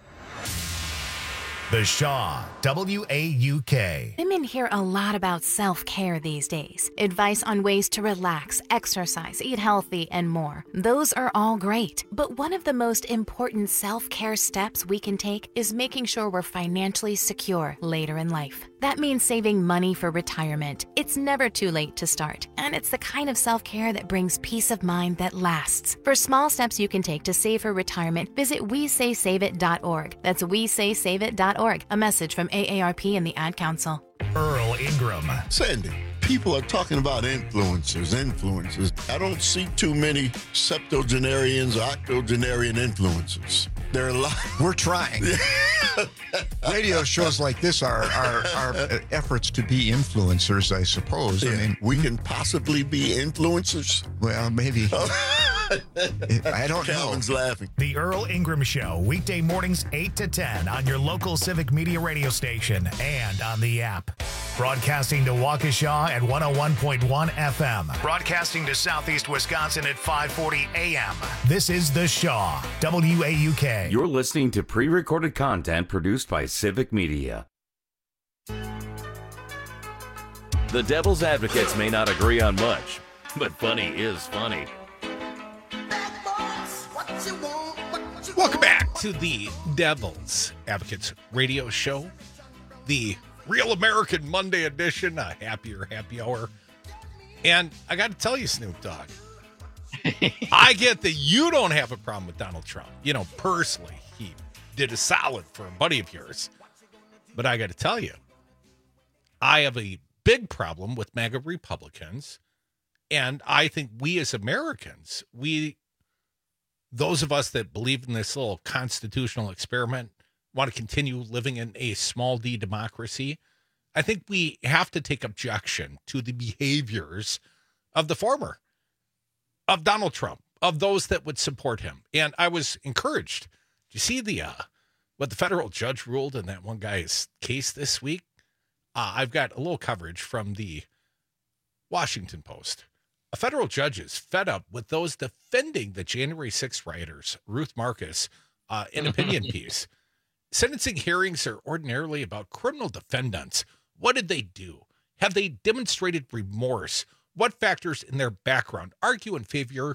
[SPEAKER 1] The Shaw, WAUK.
[SPEAKER 29] Women hear a lot about self-care these days. Advice on ways to relax, exercise, eat healthy, and more. Those are all great. But one of the most important self-care steps we can take is making sure we're financially secure later in life. That means saving money for retirement. It's never too late to start, and it's the kind of self-care that brings peace of mind that lasts. For small steps you can take to save for retirement, visit WeSaySaveIt.org. That's WeSaySaveIt.org. A message from AARP and the Ad Council.
[SPEAKER 1] Earl Ingram.
[SPEAKER 30] Sandy, people are talking about influencers. I don't see too many septuagenarians or octogenarian influencers. There are a lot.
[SPEAKER 31] We're trying. Radio shows like this are efforts to be influencers, I suppose.
[SPEAKER 30] Yeah.
[SPEAKER 31] I mean,
[SPEAKER 30] we can possibly be influencers.
[SPEAKER 31] Well, maybe. I don't know.
[SPEAKER 30] Calvin's laughing.
[SPEAKER 1] The Earl Ingram Show, weekday mornings 8 to 10 on your local Civic Media radio station and on the app. Broadcasting to Waukesha at 101.1 FM. Broadcasting to Southeast Wisconsin at 540 AM. This is The Shaw, WAUK.
[SPEAKER 32] You're listening to pre-recorded content produced by Civic Media.
[SPEAKER 16] The Devil's Advocates may not agree on much, but funny is funny.
[SPEAKER 17] Welcome back to the Devil's Advocates radio show, the Real American Monday edition, a happier happy hour. And I got to tell you, Snoop Dogg, I get that you don't have a problem with Donald Trump. You know, personally, he did a solid for a buddy of yours. But I got to tell you, I have a big problem with MAGA Republicans. And I think we as Americans, those of us that believe in this little constitutional experiment, want to continue living in a small d democracy, I think we have to take objection to the behaviors of the former, of Donald Trump, of those that would support him. And I was encouraged. Did you see what the federal judge ruled in that one guy's case this week? I've got a little coverage from the Washington Post. A federal judge is fed up with those defending the January 6th rioters, Ruth Marcus, in opinion piece. Sentencing hearings are ordinarily about criminal defendants. What did they do? Have they demonstrated remorse? What factors in their background argue in favor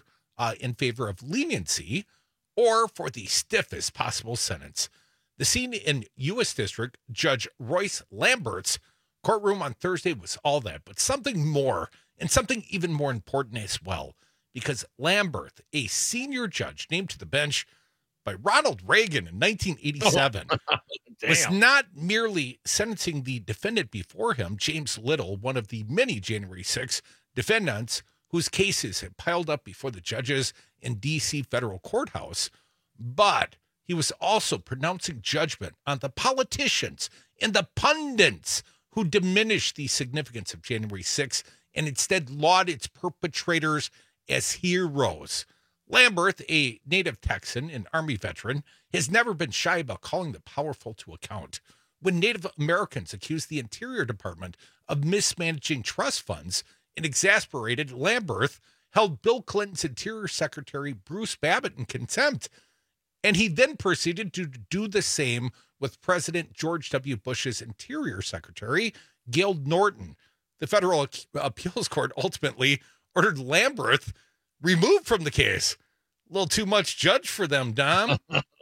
[SPEAKER 17] of leniency or for the stiffest possible sentence? The scene in U.S. District Judge Royce Lambert's courtroom on Thursday was all that, but something more, and something even more important as well, because Lambert, a senior judge named to the bench by Ronald Reagan in 1987, was not merely sentencing the defendant before him, James Little, one of the many January 6 defendants whose cases had piled up before the judges in D.C. federal courthouse, but he was also pronouncing judgment on the politicians and the pundits who diminished the significance of January 6 and instead laud its perpetrators as heroes. Lambert, a native Texan and Army veteran, has never been shy about calling the powerful to account. When Native Americans accused the Interior Department of mismanaging trust funds, an exasperated Lambert held Bill Clinton's Interior Secretary Bruce Babbitt in contempt, and he then proceeded to do the same with President George W. Bush's Interior Secretary, Gail Norton. The Federal Appeals Court ultimately ordered Lambert removed from the case. A little too much judge for them, Dom.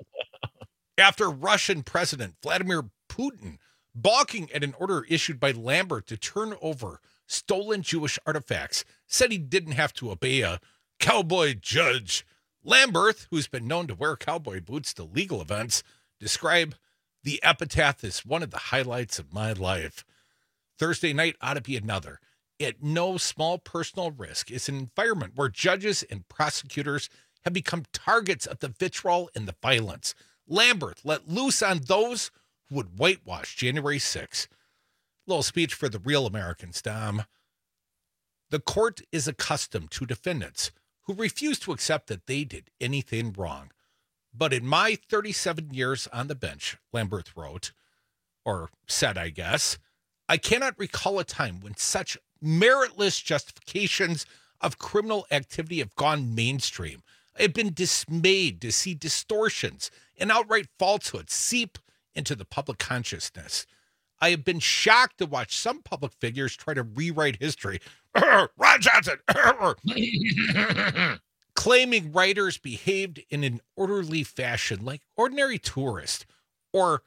[SPEAKER 17] After Russian President Vladimir Putin balking at an order issued by Lambert to turn over stolen Jewish artifacts, said he didn't have to obey a cowboy judge. Lambert, who's been known to wear cowboy boots to legal events, described the epitaph as one of the highlights of my life. Thursday night ought to be another. At no small personal risk is an environment where judges and prosecutors have become targets of the vitriol and the violence. Lambert let loose on those who would whitewash January 6. Little speech for the real Americans, Dom. The court is accustomed to defendants who refuse to accept that they did anything wrong. But in my 37 years on the bench, Lambert wrote, or said, I guess, I cannot recall a time when such meritless justifications of criminal activity have gone mainstream. I've been dismayed to see distortions and outright falsehoods seep into the public consciousness. I have been shocked to watch some public figures try to rewrite history. Ron Johnson! Claiming writers behaved in an orderly fashion like ordinary tourists, or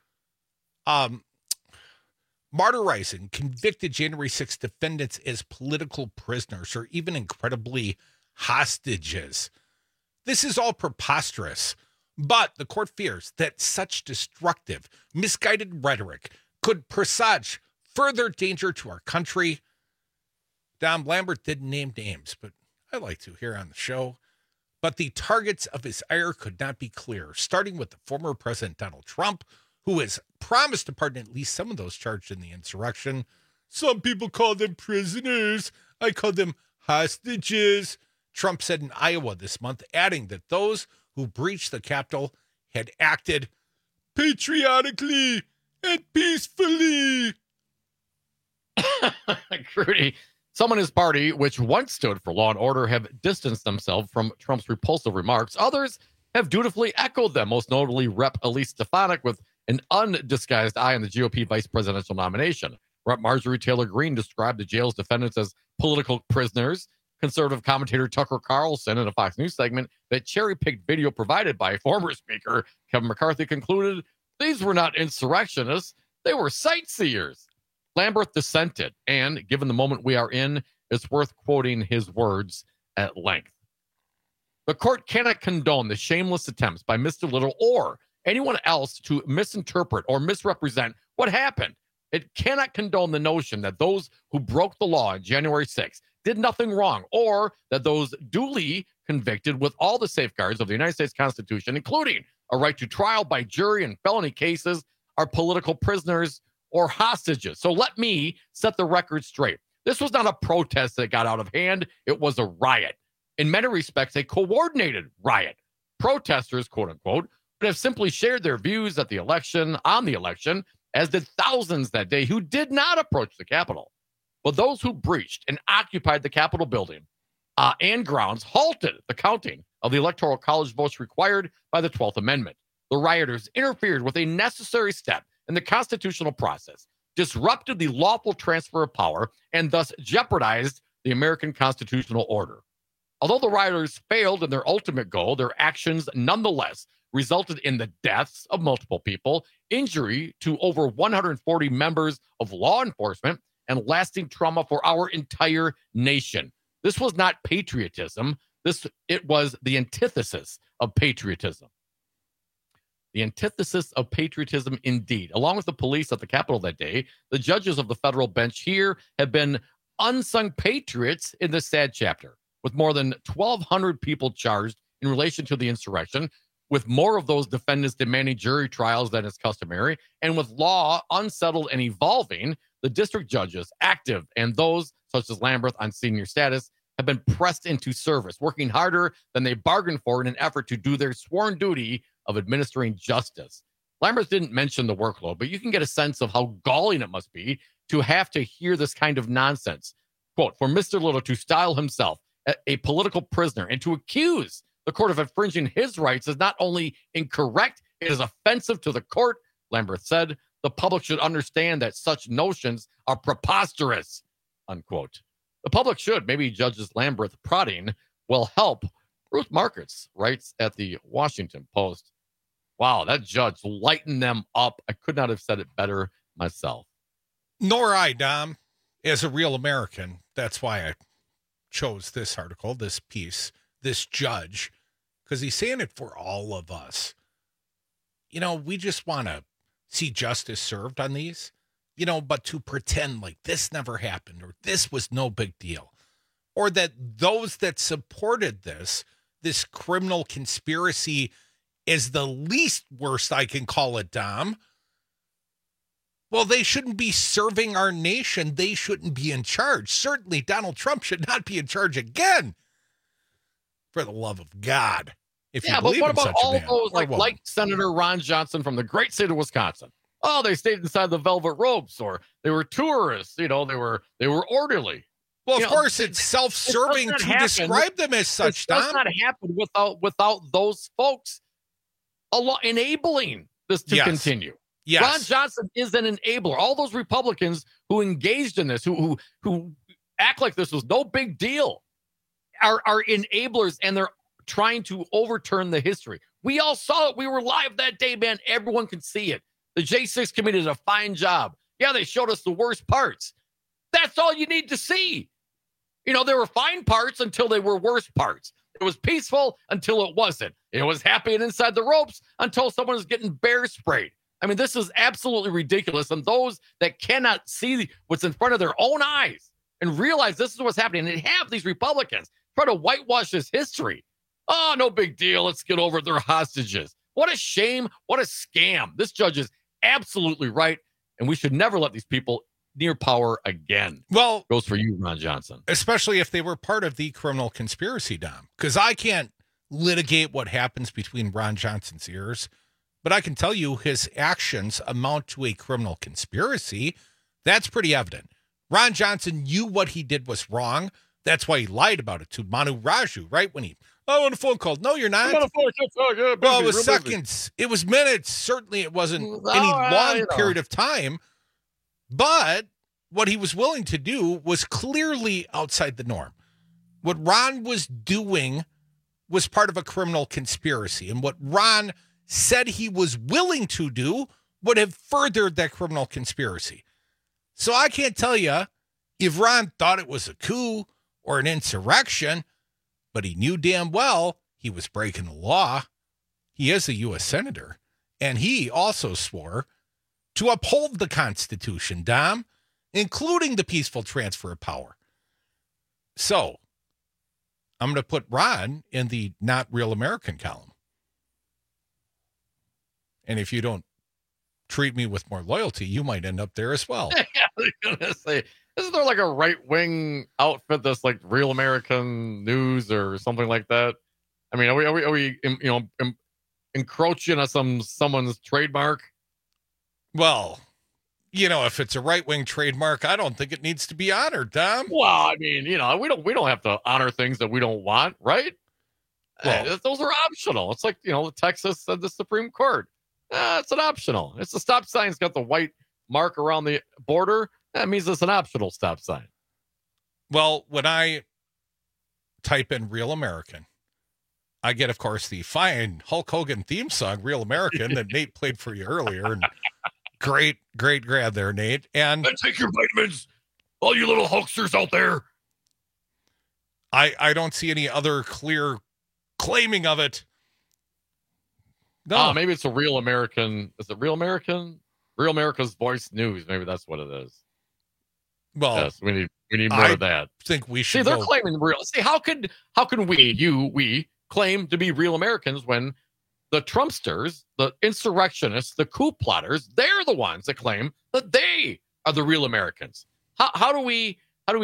[SPEAKER 17] martyrizing convicted January 6 defendants as political prisoners or even incredibly hostages. This is all preposterous, but the court fears that such destructive, misguided rhetoric could presage further danger to our country. Dom, Lambert didn't name names, but I like to here on the show. But the targets of his ire could not be clearer, starting with the former President Donald Trump, who has promised to pardon at least some of those charged in the insurrection. Some people call them prisoners. I call them hostages, Trump said in Iowa this month, adding that those who breached the Capitol had acted patriotically and peacefully.
[SPEAKER 18] Crudy, some in his party, which once stood for law and order, have distanced themselves from Trump's repulsive remarks. Others have dutifully echoed them, most notably Rep. Elise Stefanik with an undisguised eye on the GOP vice presidential nomination. Marjorie Taylor Greene described the jail's defendants as political prisoners. Conservative commentator Tucker Carlson in a Fox News segment that cherry-picked video provided by former Speaker Kevin McCarthy concluded these were not insurrectionists, they were sightseers. Lamberth dissented, and given the moment we are in, it's worth quoting his words at length. The court cannot condone the shameless attempts by Mr. Little or anyone else to misinterpret or misrepresent what happened. It cannot condone the notion that those who broke the law on January 6th did nothing wrong, or that those duly convicted with all the safeguards of the United States Constitution, including a right to trial by jury in felony cases, are political prisoners or hostages. So let me set the record straight. This was not a protest that got out of hand. It was a riot. In many respects, a coordinated riot. Protesters, quote unquote, would have simply shared their views on the election, as did thousands that day who did not approach the Capitol. But those who breached and occupied the Capitol building and grounds halted the counting of the Electoral College votes required by the 12th Amendment. The rioters interfered with a necessary step in the constitutional process, disrupted the lawful transfer of power, and thus jeopardized the American constitutional order. Although the rioters failed in their ultimate goal, their actions nonetheless resulted in the deaths of multiple people, injury to over 140 members of law enforcement, and lasting trauma for our entire nation. This was not patriotism. It was the antithesis of patriotism. The antithesis of patriotism indeed. Along with the police at the Capitol that day, the judges of the federal bench here have been unsung patriots in this sad chapter, with more than 1,200 people charged in relation to the insurrection, with more of those defendants demanding jury trials than is customary, and with law unsettled and evolving, the district judges, active, and those, such as Lamberth on senior status, have been pressed into service, working harder than they bargained for in an effort to do their sworn duty of administering justice. Lamberth didn't mention the workload, but you can get a sense of how galling it must be to have to hear this kind of nonsense. Quote, for Mr. Little to style himself a political prisoner and to accuse the court of infringing his rights is not only incorrect, it is offensive to the court, Lamberth said. The public should understand that such notions are preposterous, unquote. The public should. Maybe Judges Lamberth prodding will help. Ruth Markets writes at the Washington Post, wow, that judge lightened them up. I could not have said it better myself.
[SPEAKER 17] Nor I, Dom, as a real American. That's why I chose this article, this piece, this judge, because he's saying it for all of us. You know, we just want to see justice served on these, you know, but to pretend like this never happened or this was no big deal, or that those that supported this criminal conspiracy is the least worst I can call it, Dom. Well, they shouldn't be serving our nation. They shouldn't be in charge. Certainly Donald Trump should not be in charge again. For the love of God. If you believe
[SPEAKER 18] but what
[SPEAKER 17] in
[SPEAKER 18] about
[SPEAKER 17] such a
[SPEAKER 18] all
[SPEAKER 17] man,
[SPEAKER 18] those like Senator Ron Johnson from the great state of Wisconsin? Oh, they stayed inside the velvet ropes, or they were tourists. You know, they were orderly.
[SPEAKER 17] Well, of course, it's self-serving to describe them as such.
[SPEAKER 18] It does not happen without those folks enabling this to continue.
[SPEAKER 17] Yes.
[SPEAKER 18] Ron Johnson is an enabler. All those Republicans who engaged in this, who act like this was no big deal, are enablers, and they're trying to overturn the history. We all saw it. We were live that day, man. Everyone can see it. The J6 committee did a fine job. Yeah, they showed us the worst parts. That's all you need to see. You know, there were fine parts until they were worst parts. It was peaceful until it wasn't. It was happy and inside the ropes until someone was getting bear sprayed. I mean, this is absolutely ridiculous. And those that cannot see what's in front of their own eyes and realize this is what's happening, and have these Republicans try to whitewash this history. Oh, no big deal. Let's get over their hostages. What a shame. What a scam. This judge is absolutely right. And we should never let these people near power again.
[SPEAKER 17] Well,
[SPEAKER 18] goes for you, Ron Johnson.
[SPEAKER 17] Especially if they were part of the criminal conspiracy, Dom. Because I can't litigate what happens between Ron Johnson's ears, but I can tell you his actions amount to a criminal conspiracy. That's pretty evident. Ron Johnson knew what he did was wrong. That's why he lied about it to Manu Raju, right? When he, I want a phone call. No, you're not. Well, it was seconds. It was minutes. Certainly it wasn't any long period of time. But what he was willing to do was clearly outside the norm. What Ron was doing was part of a criminal conspiracy. And what Ron said he was willing to do would have furthered that criminal conspiracy. So I can't tell you if Ron thought it was a coup or an insurrection, but he knew damn well he was breaking the law. He is a U.S. Senator, and he also swore to uphold the Constitution, Dom, including the peaceful transfer of power. So I'm going to put Ron in the not real American column. And if you don't treat me with more loyalty, you might end up there as well.
[SPEAKER 18] Yeah, I was going to say, isn't there like a right-wing outfit that's like Real American News or something like that? I mean, are we encroaching on someone's trademark?
[SPEAKER 17] Well, if it's a right-wing trademark, I don't think it needs to be honored, Dom.
[SPEAKER 18] Well, I mean, we don't have to honor things that we don't want, right? Well, those are optional. It's like, Texas said the Supreme Court. It's an optional. It's the stop sign's got the white mark around the border. That means it's an optional stop sign.
[SPEAKER 17] Well, when I type in Real American, I get, of course, the fine Hulk Hogan theme song, Real American, that Nate played for you earlier. And great grab there, Nate. And
[SPEAKER 18] take your vitamins, all you little Hulksters out there.
[SPEAKER 17] I don't see any other clear claiming of it. No.
[SPEAKER 18] Maybe it's a Real American. Is it Real American? Real America's Voice News. Maybe that's what it is.
[SPEAKER 17] Well,
[SPEAKER 18] yes, we need more of that.
[SPEAKER 17] I think we should.
[SPEAKER 18] See, they're claiming real. See, how can we claim to be real Americans when the Trumpsters, the insurrectionists, the coup plotters, they're the ones that claim that they are the real Americans? How do we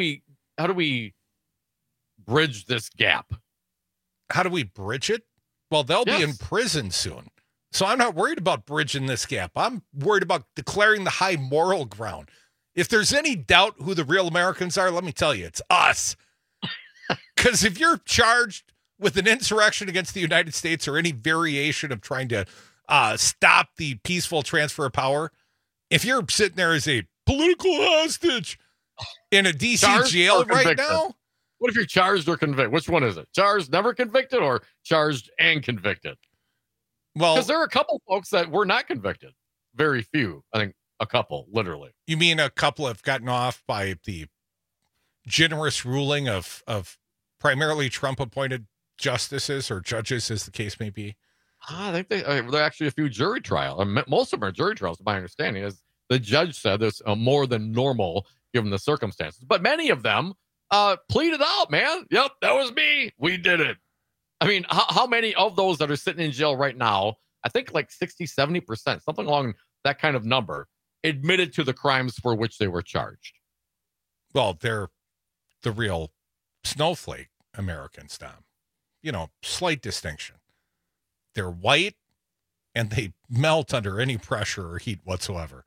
[SPEAKER 18] bridge this gap?
[SPEAKER 17] How do we bridge it? Well, they'll be in prison soon. So I'm not worried about bridging this gap. I'm worried about declaring the high moral ground. If there's any doubt who the real Americans are, let me tell you, it's us. Because if you're charged with an insurrection against the United States or any variation of trying to stop the peaceful transfer of power, if you're sitting there as a political hostage in a D.C. jail right now.
[SPEAKER 18] What if you're charged or convicted? Which one is it? Charged, never convicted, or charged and convicted?
[SPEAKER 17] Well,
[SPEAKER 18] because there are a couple folks that were not convicted. Very few. I think a couple, literally.
[SPEAKER 17] You mean a couple have gotten off by the generous ruling of primarily Trump-appointed justices or judges, as the case may be?
[SPEAKER 18] I think there are actually a few jury trials. Most of them are jury trials, my understanding is the judge said it's more than normal given the circumstances. But many of them pleaded out, man. Yep, that was me. We did it. I mean, how many of those that are sitting in jail right now, I think like 60, 70%, something along that kind of number, admitted to the crimes for which they were charged?
[SPEAKER 17] Well, they're the real snowflake Americans, Tom. Slight distinction. They're white and they melt under any pressure or heat whatsoever.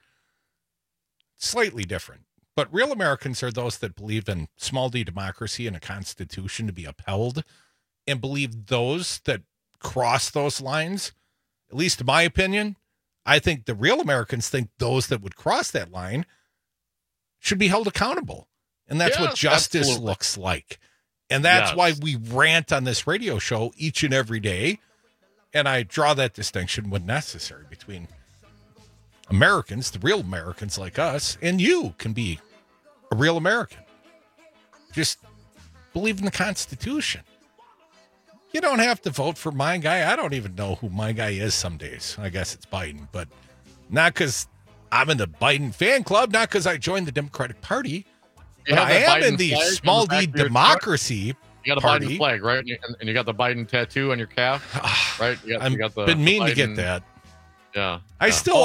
[SPEAKER 17] Slightly different. But real Americans are those that believe in small d democracy and a constitution to be upheld, and believe those that cross those lines, at least in my opinion, I think the real Americans think those that would cross that line should be held accountable. And that's what justice looks like. And that's why we rant on this radio show each and every day. And I draw that distinction when necessary between Americans, the real Americans like us, and you can be a real American. Just believe in the Constitution. You don't have to vote for my guy. I don't even know who my guy is some days. I guess it's Biden, but not because I'm in the Biden fan club, not because I joined the Democratic Party. But I am in the small d democracy.
[SPEAKER 18] You got a
[SPEAKER 17] party.
[SPEAKER 18] Biden flag, right? And you got the Biden tattoo on your calf, right?
[SPEAKER 17] I've been meaning to get that.
[SPEAKER 18] Yeah.
[SPEAKER 17] I still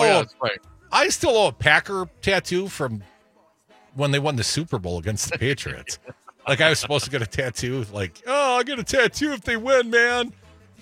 [SPEAKER 17] owe a Packer tattoo from when they won the Super Bowl against the Patriots. Like I was supposed to get a tattoo. Like, I'll get a tattoo if they win, man.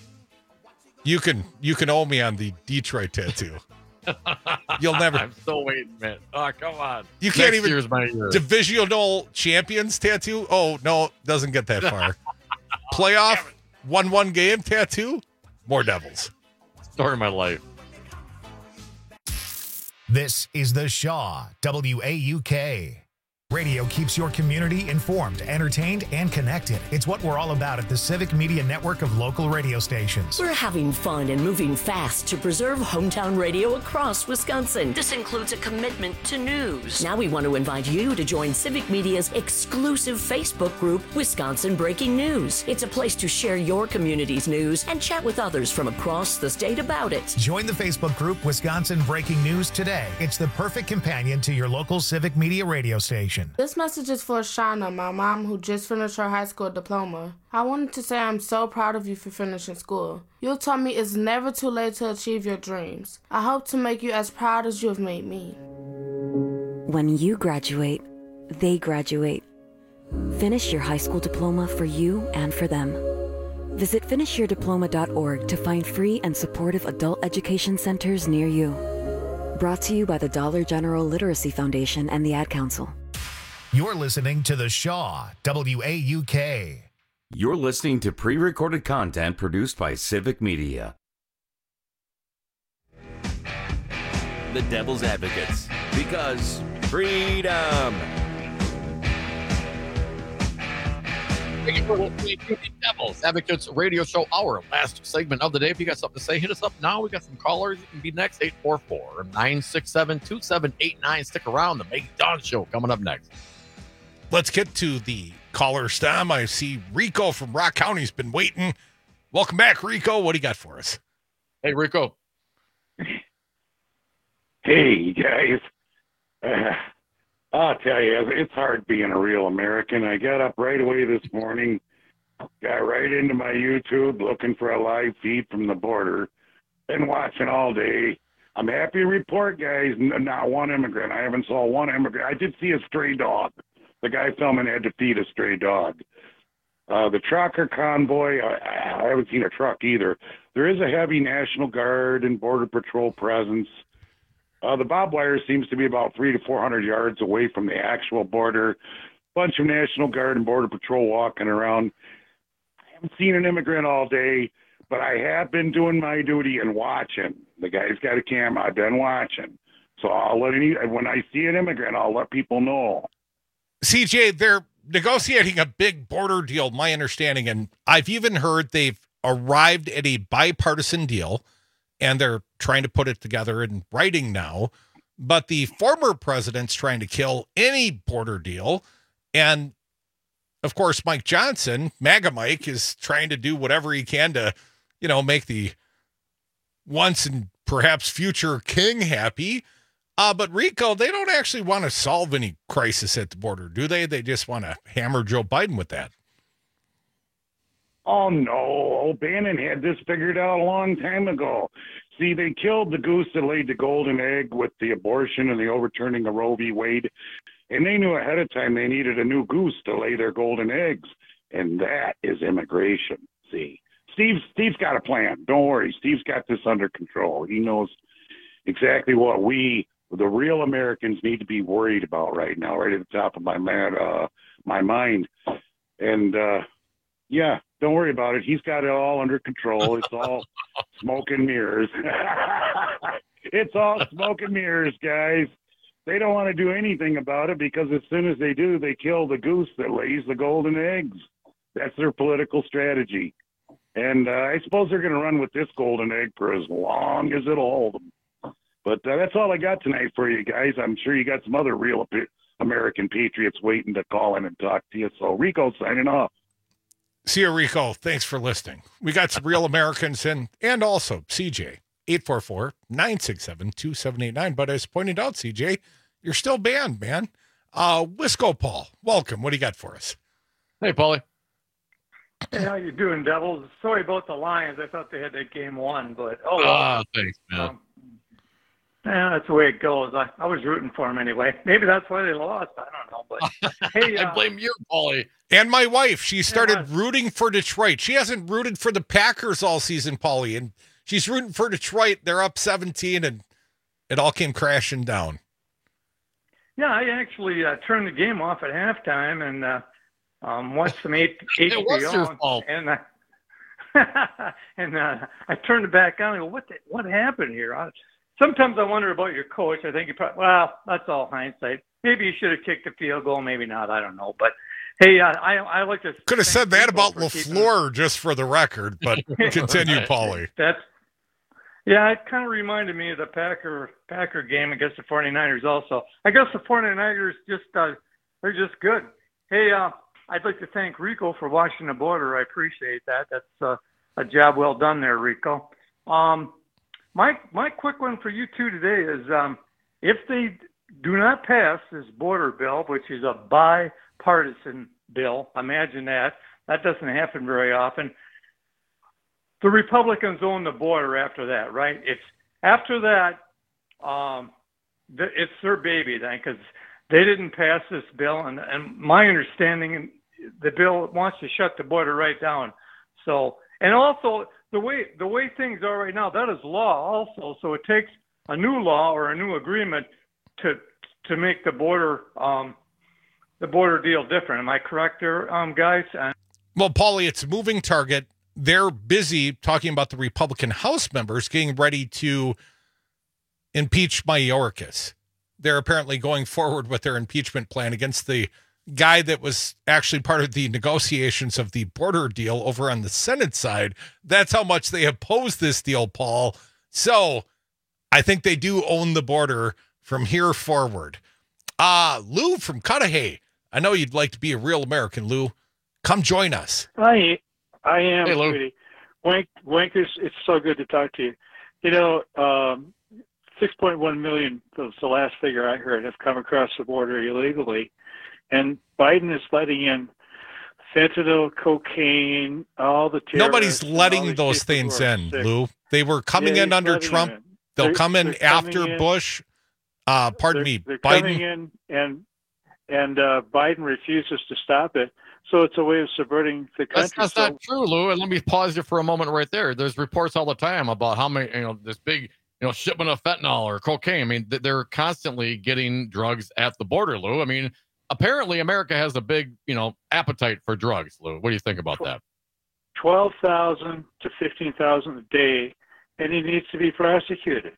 [SPEAKER 17] You can owe me on the Detroit tattoo. You'll never.
[SPEAKER 18] I'm still waiting, man. Oh, come on.
[SPEAKER 17] You can't even divisional champions tattoo. Oh no, doesn't get that far. Playoff 1-1 game tattoo. More Devils.
[SPEAKER 18] Story of my life.
[SPEAKER 1] This is the Shaw WAUK. Radio keeps your community informed, entertained, and connected. It's what we're all about at the Civic Media Network of local radio stations.
[SPEAKER 4] We're having fun and moving fast to preserve hometown radio across Wisconsin. This includes a commitment to news. Now we want to invite you to join Civic Media's exclusive Facebook group, Wisconsin Breaking News. It's a place to share your community's news and chat with others from across the state about it.
[SPEAKER 1] Join the Facebook group, Wisconsin Breaking News today. It's the perfect companion to your local Civic Media radio station.
[SPEAKER 2] This message is for Shauna, my mom, who just finished her high school diploma. I wanted to say I'm so proud of you for finishing school. You taught me it's never too late to achieve your dreams. I hope to make you as proud as you have made me.
[SPEAKER 8] When you graduate, they graduate. Finish your high school diploma for you and for them. Visit finishyourdiploma.org to find free and supportive adult education centers near you. Brought to you by the Dollar General Literacy Foundation and the Ad Council.
[SPEAKER 1] You're listening to The Shaw, WAUK.
[SPEAKER 16] You're listening to pre-recorded content produced by Civic Media. The Devil's Advocates, because freedom.
[SPEAKER 18] Thank you for listening to the Devil's Advocates radio show, our last segment of the day. If you got something to say, hit us up now. We got some callers. You can be next, 844-967-2789. Stick around. The Meg Dawn Show coming up next.
[SPEAKER 17] Let's get to the caller stem. I see Rico from Rock County's been waiting. Welcome back, Rico. What do you got for us?
[SPEAKER 18] Hey, Rico.
[SPEAKER 9] Hey, guys. I'll tell you, it's hard being a real American. I got up right away this morning, got right into my YouTube looking for a live feed from the border, been watching all day. I'm happy to report, guys, not one immigrant. I haven't saw one immigrant. I did see a stray dog. The guy filming had to feed a stray dog. The trucker convoy, I haven't seen a truck either. There is a heavy National Guard and Border Patrol presence. The barbed wire seems to be about 300 to 400 yards away from the actual border. Bunch of National Guard and Border Patrol walking around. I haven't seen an immigrant all day, but I have been doing my duty and watching. The guy's got a camera. I've been watching. So when I see an immigrant, I'll let people know.
[SPEAKER 17] CJ, they're negotiating a big border deal, my understanding, and I've even heard they've arrived at a bipartisan deal, and they're trying to put it together in writing now. But the former president's trying to kill any border deal, and of course, Mike Johnson, MAGA Mike, is trying to do whatever he can to, make the once and perhaps future king happy. But Rico, they don't actually want to solve any crisis at the border, do they? They just want to hammer Joe Biden with that.
[SPEAKER 9] Oh, no. O'Bannon had this figured out a long time ago. See, they killed the goose that laid the golden egg with the abortion and the overturning of Roe v. Wade. And they knew ahead of time they needed a new goose to lay their golden eggs. And that is immigration. See, Steve's got a plan. Don't worry. Steve's got this under control. He knows exactly what the real Americans need to be worried about right now, right at the top of my mind. And, yeah, don't worry about it. He's got it all under control. It's all smoke and mirrors. It's all smoke and mirrors, guys. They don't want to do anything about it because as soon as they do, they kill the goose that lays the golden eggs. That's their political strategy. And I suppose they're going to run with this golden egg for as long as it'll hold them. But that's all I got tonight for you guys. I'm sure you got some other real American patriots waiting to call in and talk to you. So Rico signing off.
[SPEAKER 17] See you, Rico. Thanks for listening. We got some real Americans and also CJ, 844-967-2789. But as pointed out, CJ, you're still banned, man. Wisco Paul, welcome. What do you got for us?
[SPEAKER 18] Hey, Paulie.
[SPEAKER 11] Hey, how you doing, Devils? Sorry about the Lions. I thought they had that game won, but
[SPEAKER 18] thanks, man.
[SPEAKER 11] Yeah, that's the way it goes. I was rooting for them anyway. Maybe that's why they lost. I don't know. But hey,
[SPEAKER 18] I blame you, Paulie.
[SPEAKER 17] And my wife, she started rooting for Detroit. She hasn't rooted for the Packers all season, Paulie, and she's rooting for Detroit. They're up 17, and it all came crashing down.
[SPEAKER 11] Yeah, I actually turned the game off at halftime and watched some HBO.
[SPEAKER 18] It was your fault.
[SPEAKER 11] And I turned it back on. I go, what happened here? sometimes I wonder about your coach. I think that's all hindsight. Maybe you should have kicked the field goal. Maybe not. I don't know. But hey, I like to.
[SPEAKER 17] Could have said that about LaFleur, just for the record. But continue, Paulie.
[SPEAKER 11] Yeah, it kind of reminded me of the Packer game against the 49ers. Also, I guess the 49ers they're just good. Hey, I'd like to thank Rico for watching the border. I appreciate that. That's a job well done there, Rico. My quick one for you two today is if they do not pass this border bill, which is a bipartisan bill, imagine that. That doesn't happen very often. The Republicans own the border after that, right? It's after that, it's their baby then, because they didn't pass this bill, and my understanding, the bill wants to shut the border right down. So, and also the way things are right now, that is law also. So it takes a new law or a new agreement to make the border deal different. Am I correct there, guys?
[SPEAKER 17] Well, Paulie, it's a moving target. They're busy talking about the Republican House members getting ready to impeach Mayorkas. They're apparently going forward with their impeachment plan against the guy that was actually part of the negotiations of the border deal over on the Senate side. That's how much they oppose this deal, Paul. So I think they do own the border from here forward. Lou from Cudahy. I know you'd like to be a real American, Lou. Come join us.
[SPEAKER 5] I am,
[SPEAKER 17] hey, Lou.
[SPEAKER 5] Sweetie. Wankers, it's so good to talk to you. You know, 6.1 million, was the last figure I heard, have come across the border illegally. And Biden is letting in fentanyl, cocaine, all the terrorists.
[SPEAKER 17] Nobody's letting those things in, Lou. They were coming in under Trump. They'll come in after Bush. Pardon me,
[SPEAKER 5] They're
[SPEAKER 17] Biden.
[SPEAKER 5] coming in, and Biden refuses to stop it. So it's a way of subverting the country.
[SPEAKER 18] That's not true, Lou. And let me pause you for a moment right there. There's reports all the time about how many, this big, shipment of fentanyl or cocaine. I mean, they're constantly getting drugs at the border, Lou. I mean, apparently America has a big, appetite for drugs, Lou. What do you think about that?
[SPEAKER 5] 12,000 to 15,000 a day, and he needs to be prosecuted.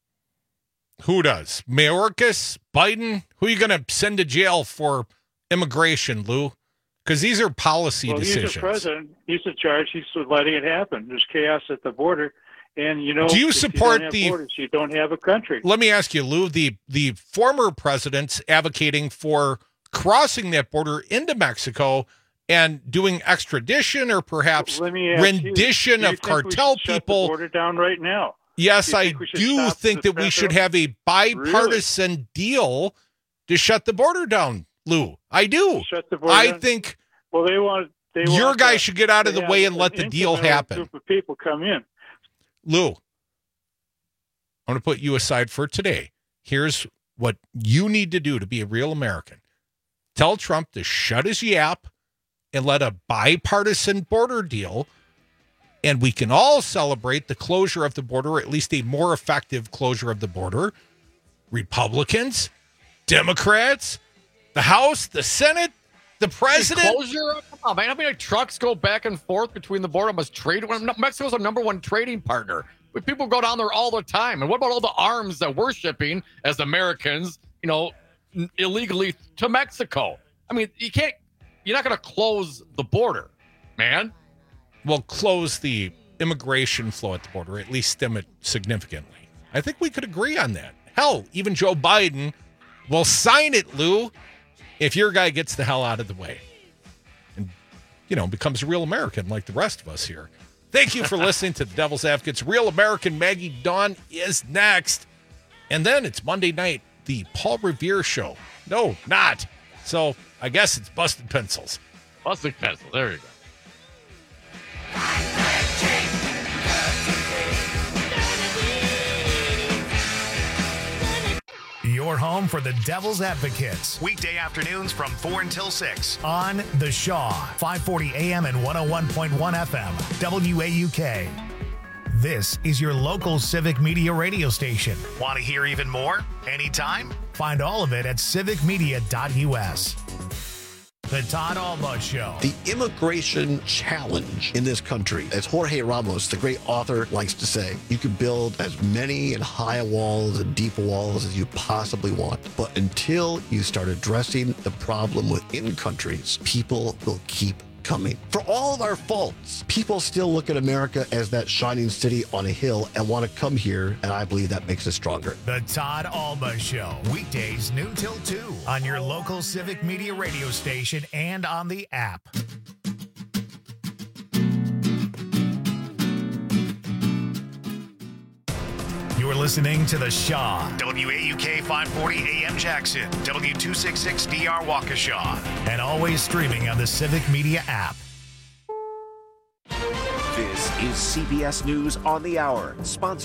[SPEAKER 17] Who does? Mayorkas? Biden? Who are you going to send to jail for immigration, Lou? Because these are policy decisions.
[SPEAKER 5] He's the president. He's in charge. He's letting it happen. There's chaos at the border. And,
[SPEAKER 17] do you support
[SPEAKER 5] borders, you don't have a country.
[SPEAKER 17] Let me ask you, Lou, the former president's advocating for crossing that border into Mexico and doing extradition or perhaps rendition of cartel people.
[SPEAKER 5] Shut the border down right now.
[SPEAKER 17] Yes, I do think that we should have a bipartisan deal to shut the border down, Lou. I do.
[SPEAKER 5] Shut the border down.
[SPEAKER 17] Think
[SPEAKER 5] they want
[SPEAKER 17] your guy should get out of the way and let the deal happen.
[SPEAKER 5] Group of people come in.
[SPEAKER 17] Lou, I'm going to put you aside for today. Here's what you need to do to be a real American. Tell Trump to shut his yap and let a bipartisan border deal, and we can all celebrate the closure of the border, or at least a more effective closure of the border. Republicans, Democrats, the House, the Senate, the president.
[SPEAKER 18] Closure? Come on, man. How many trucks go back and forth between the border? Must trade. Mexico's our number one trading partner. But people go down there all the time. And what about all the arms that we're shipping as Americans, illegally to Mexico? I mean, you're not going to close the border, man.
[SPEAKER 17] Well, close the immigration flow at the border, at least stem it significantly. I think we could agree on that. Hell, even Joe Biden will sign it, Lou, if your guy gets the hell out of the way and, becomes a real American like the rest of us here. Thank you for listening to the Devil's Advocates. Real American Maggie Dawn is next. And then it's Monday night, the Paul Revere Show. No, not. So I guess it's Busted Pencils.
[SPEAKER 18] Busted Pencils. There you go.
[SPEAKER 1] Your home for the Devil's Advocates. Weekday afternoons from 4 until 6 on The Shaw, 540 AM and 101.1 FM, WAUK. This is your local civic media radio station. Want to hear even more? Anytime? Find all of it at civicmedia.us. The The Todd Alba Show.
[SPEAKER 3] The immigration challenge in this country, as Jorge Ramos, the great author, likes to say, you can build as many and high walls and deep walls as you possibly want. But until you start addressing the problem within countries, people will keep coming. For all of our faults, people still look at America as that shining city on a hill and want to come here, and I believe that makes us stronger.
[SPEAKER 1] The Todd Alba Show, weekdays noon till 2 on your local Civic Media radio station and on the app. You're listening to The Shaw, WAUK 540 AM Jackson, W266DR Waukesha, and always streaming on the Civic Media app.
[SPEAKER 6] This is CBS News on the Hour, sponsored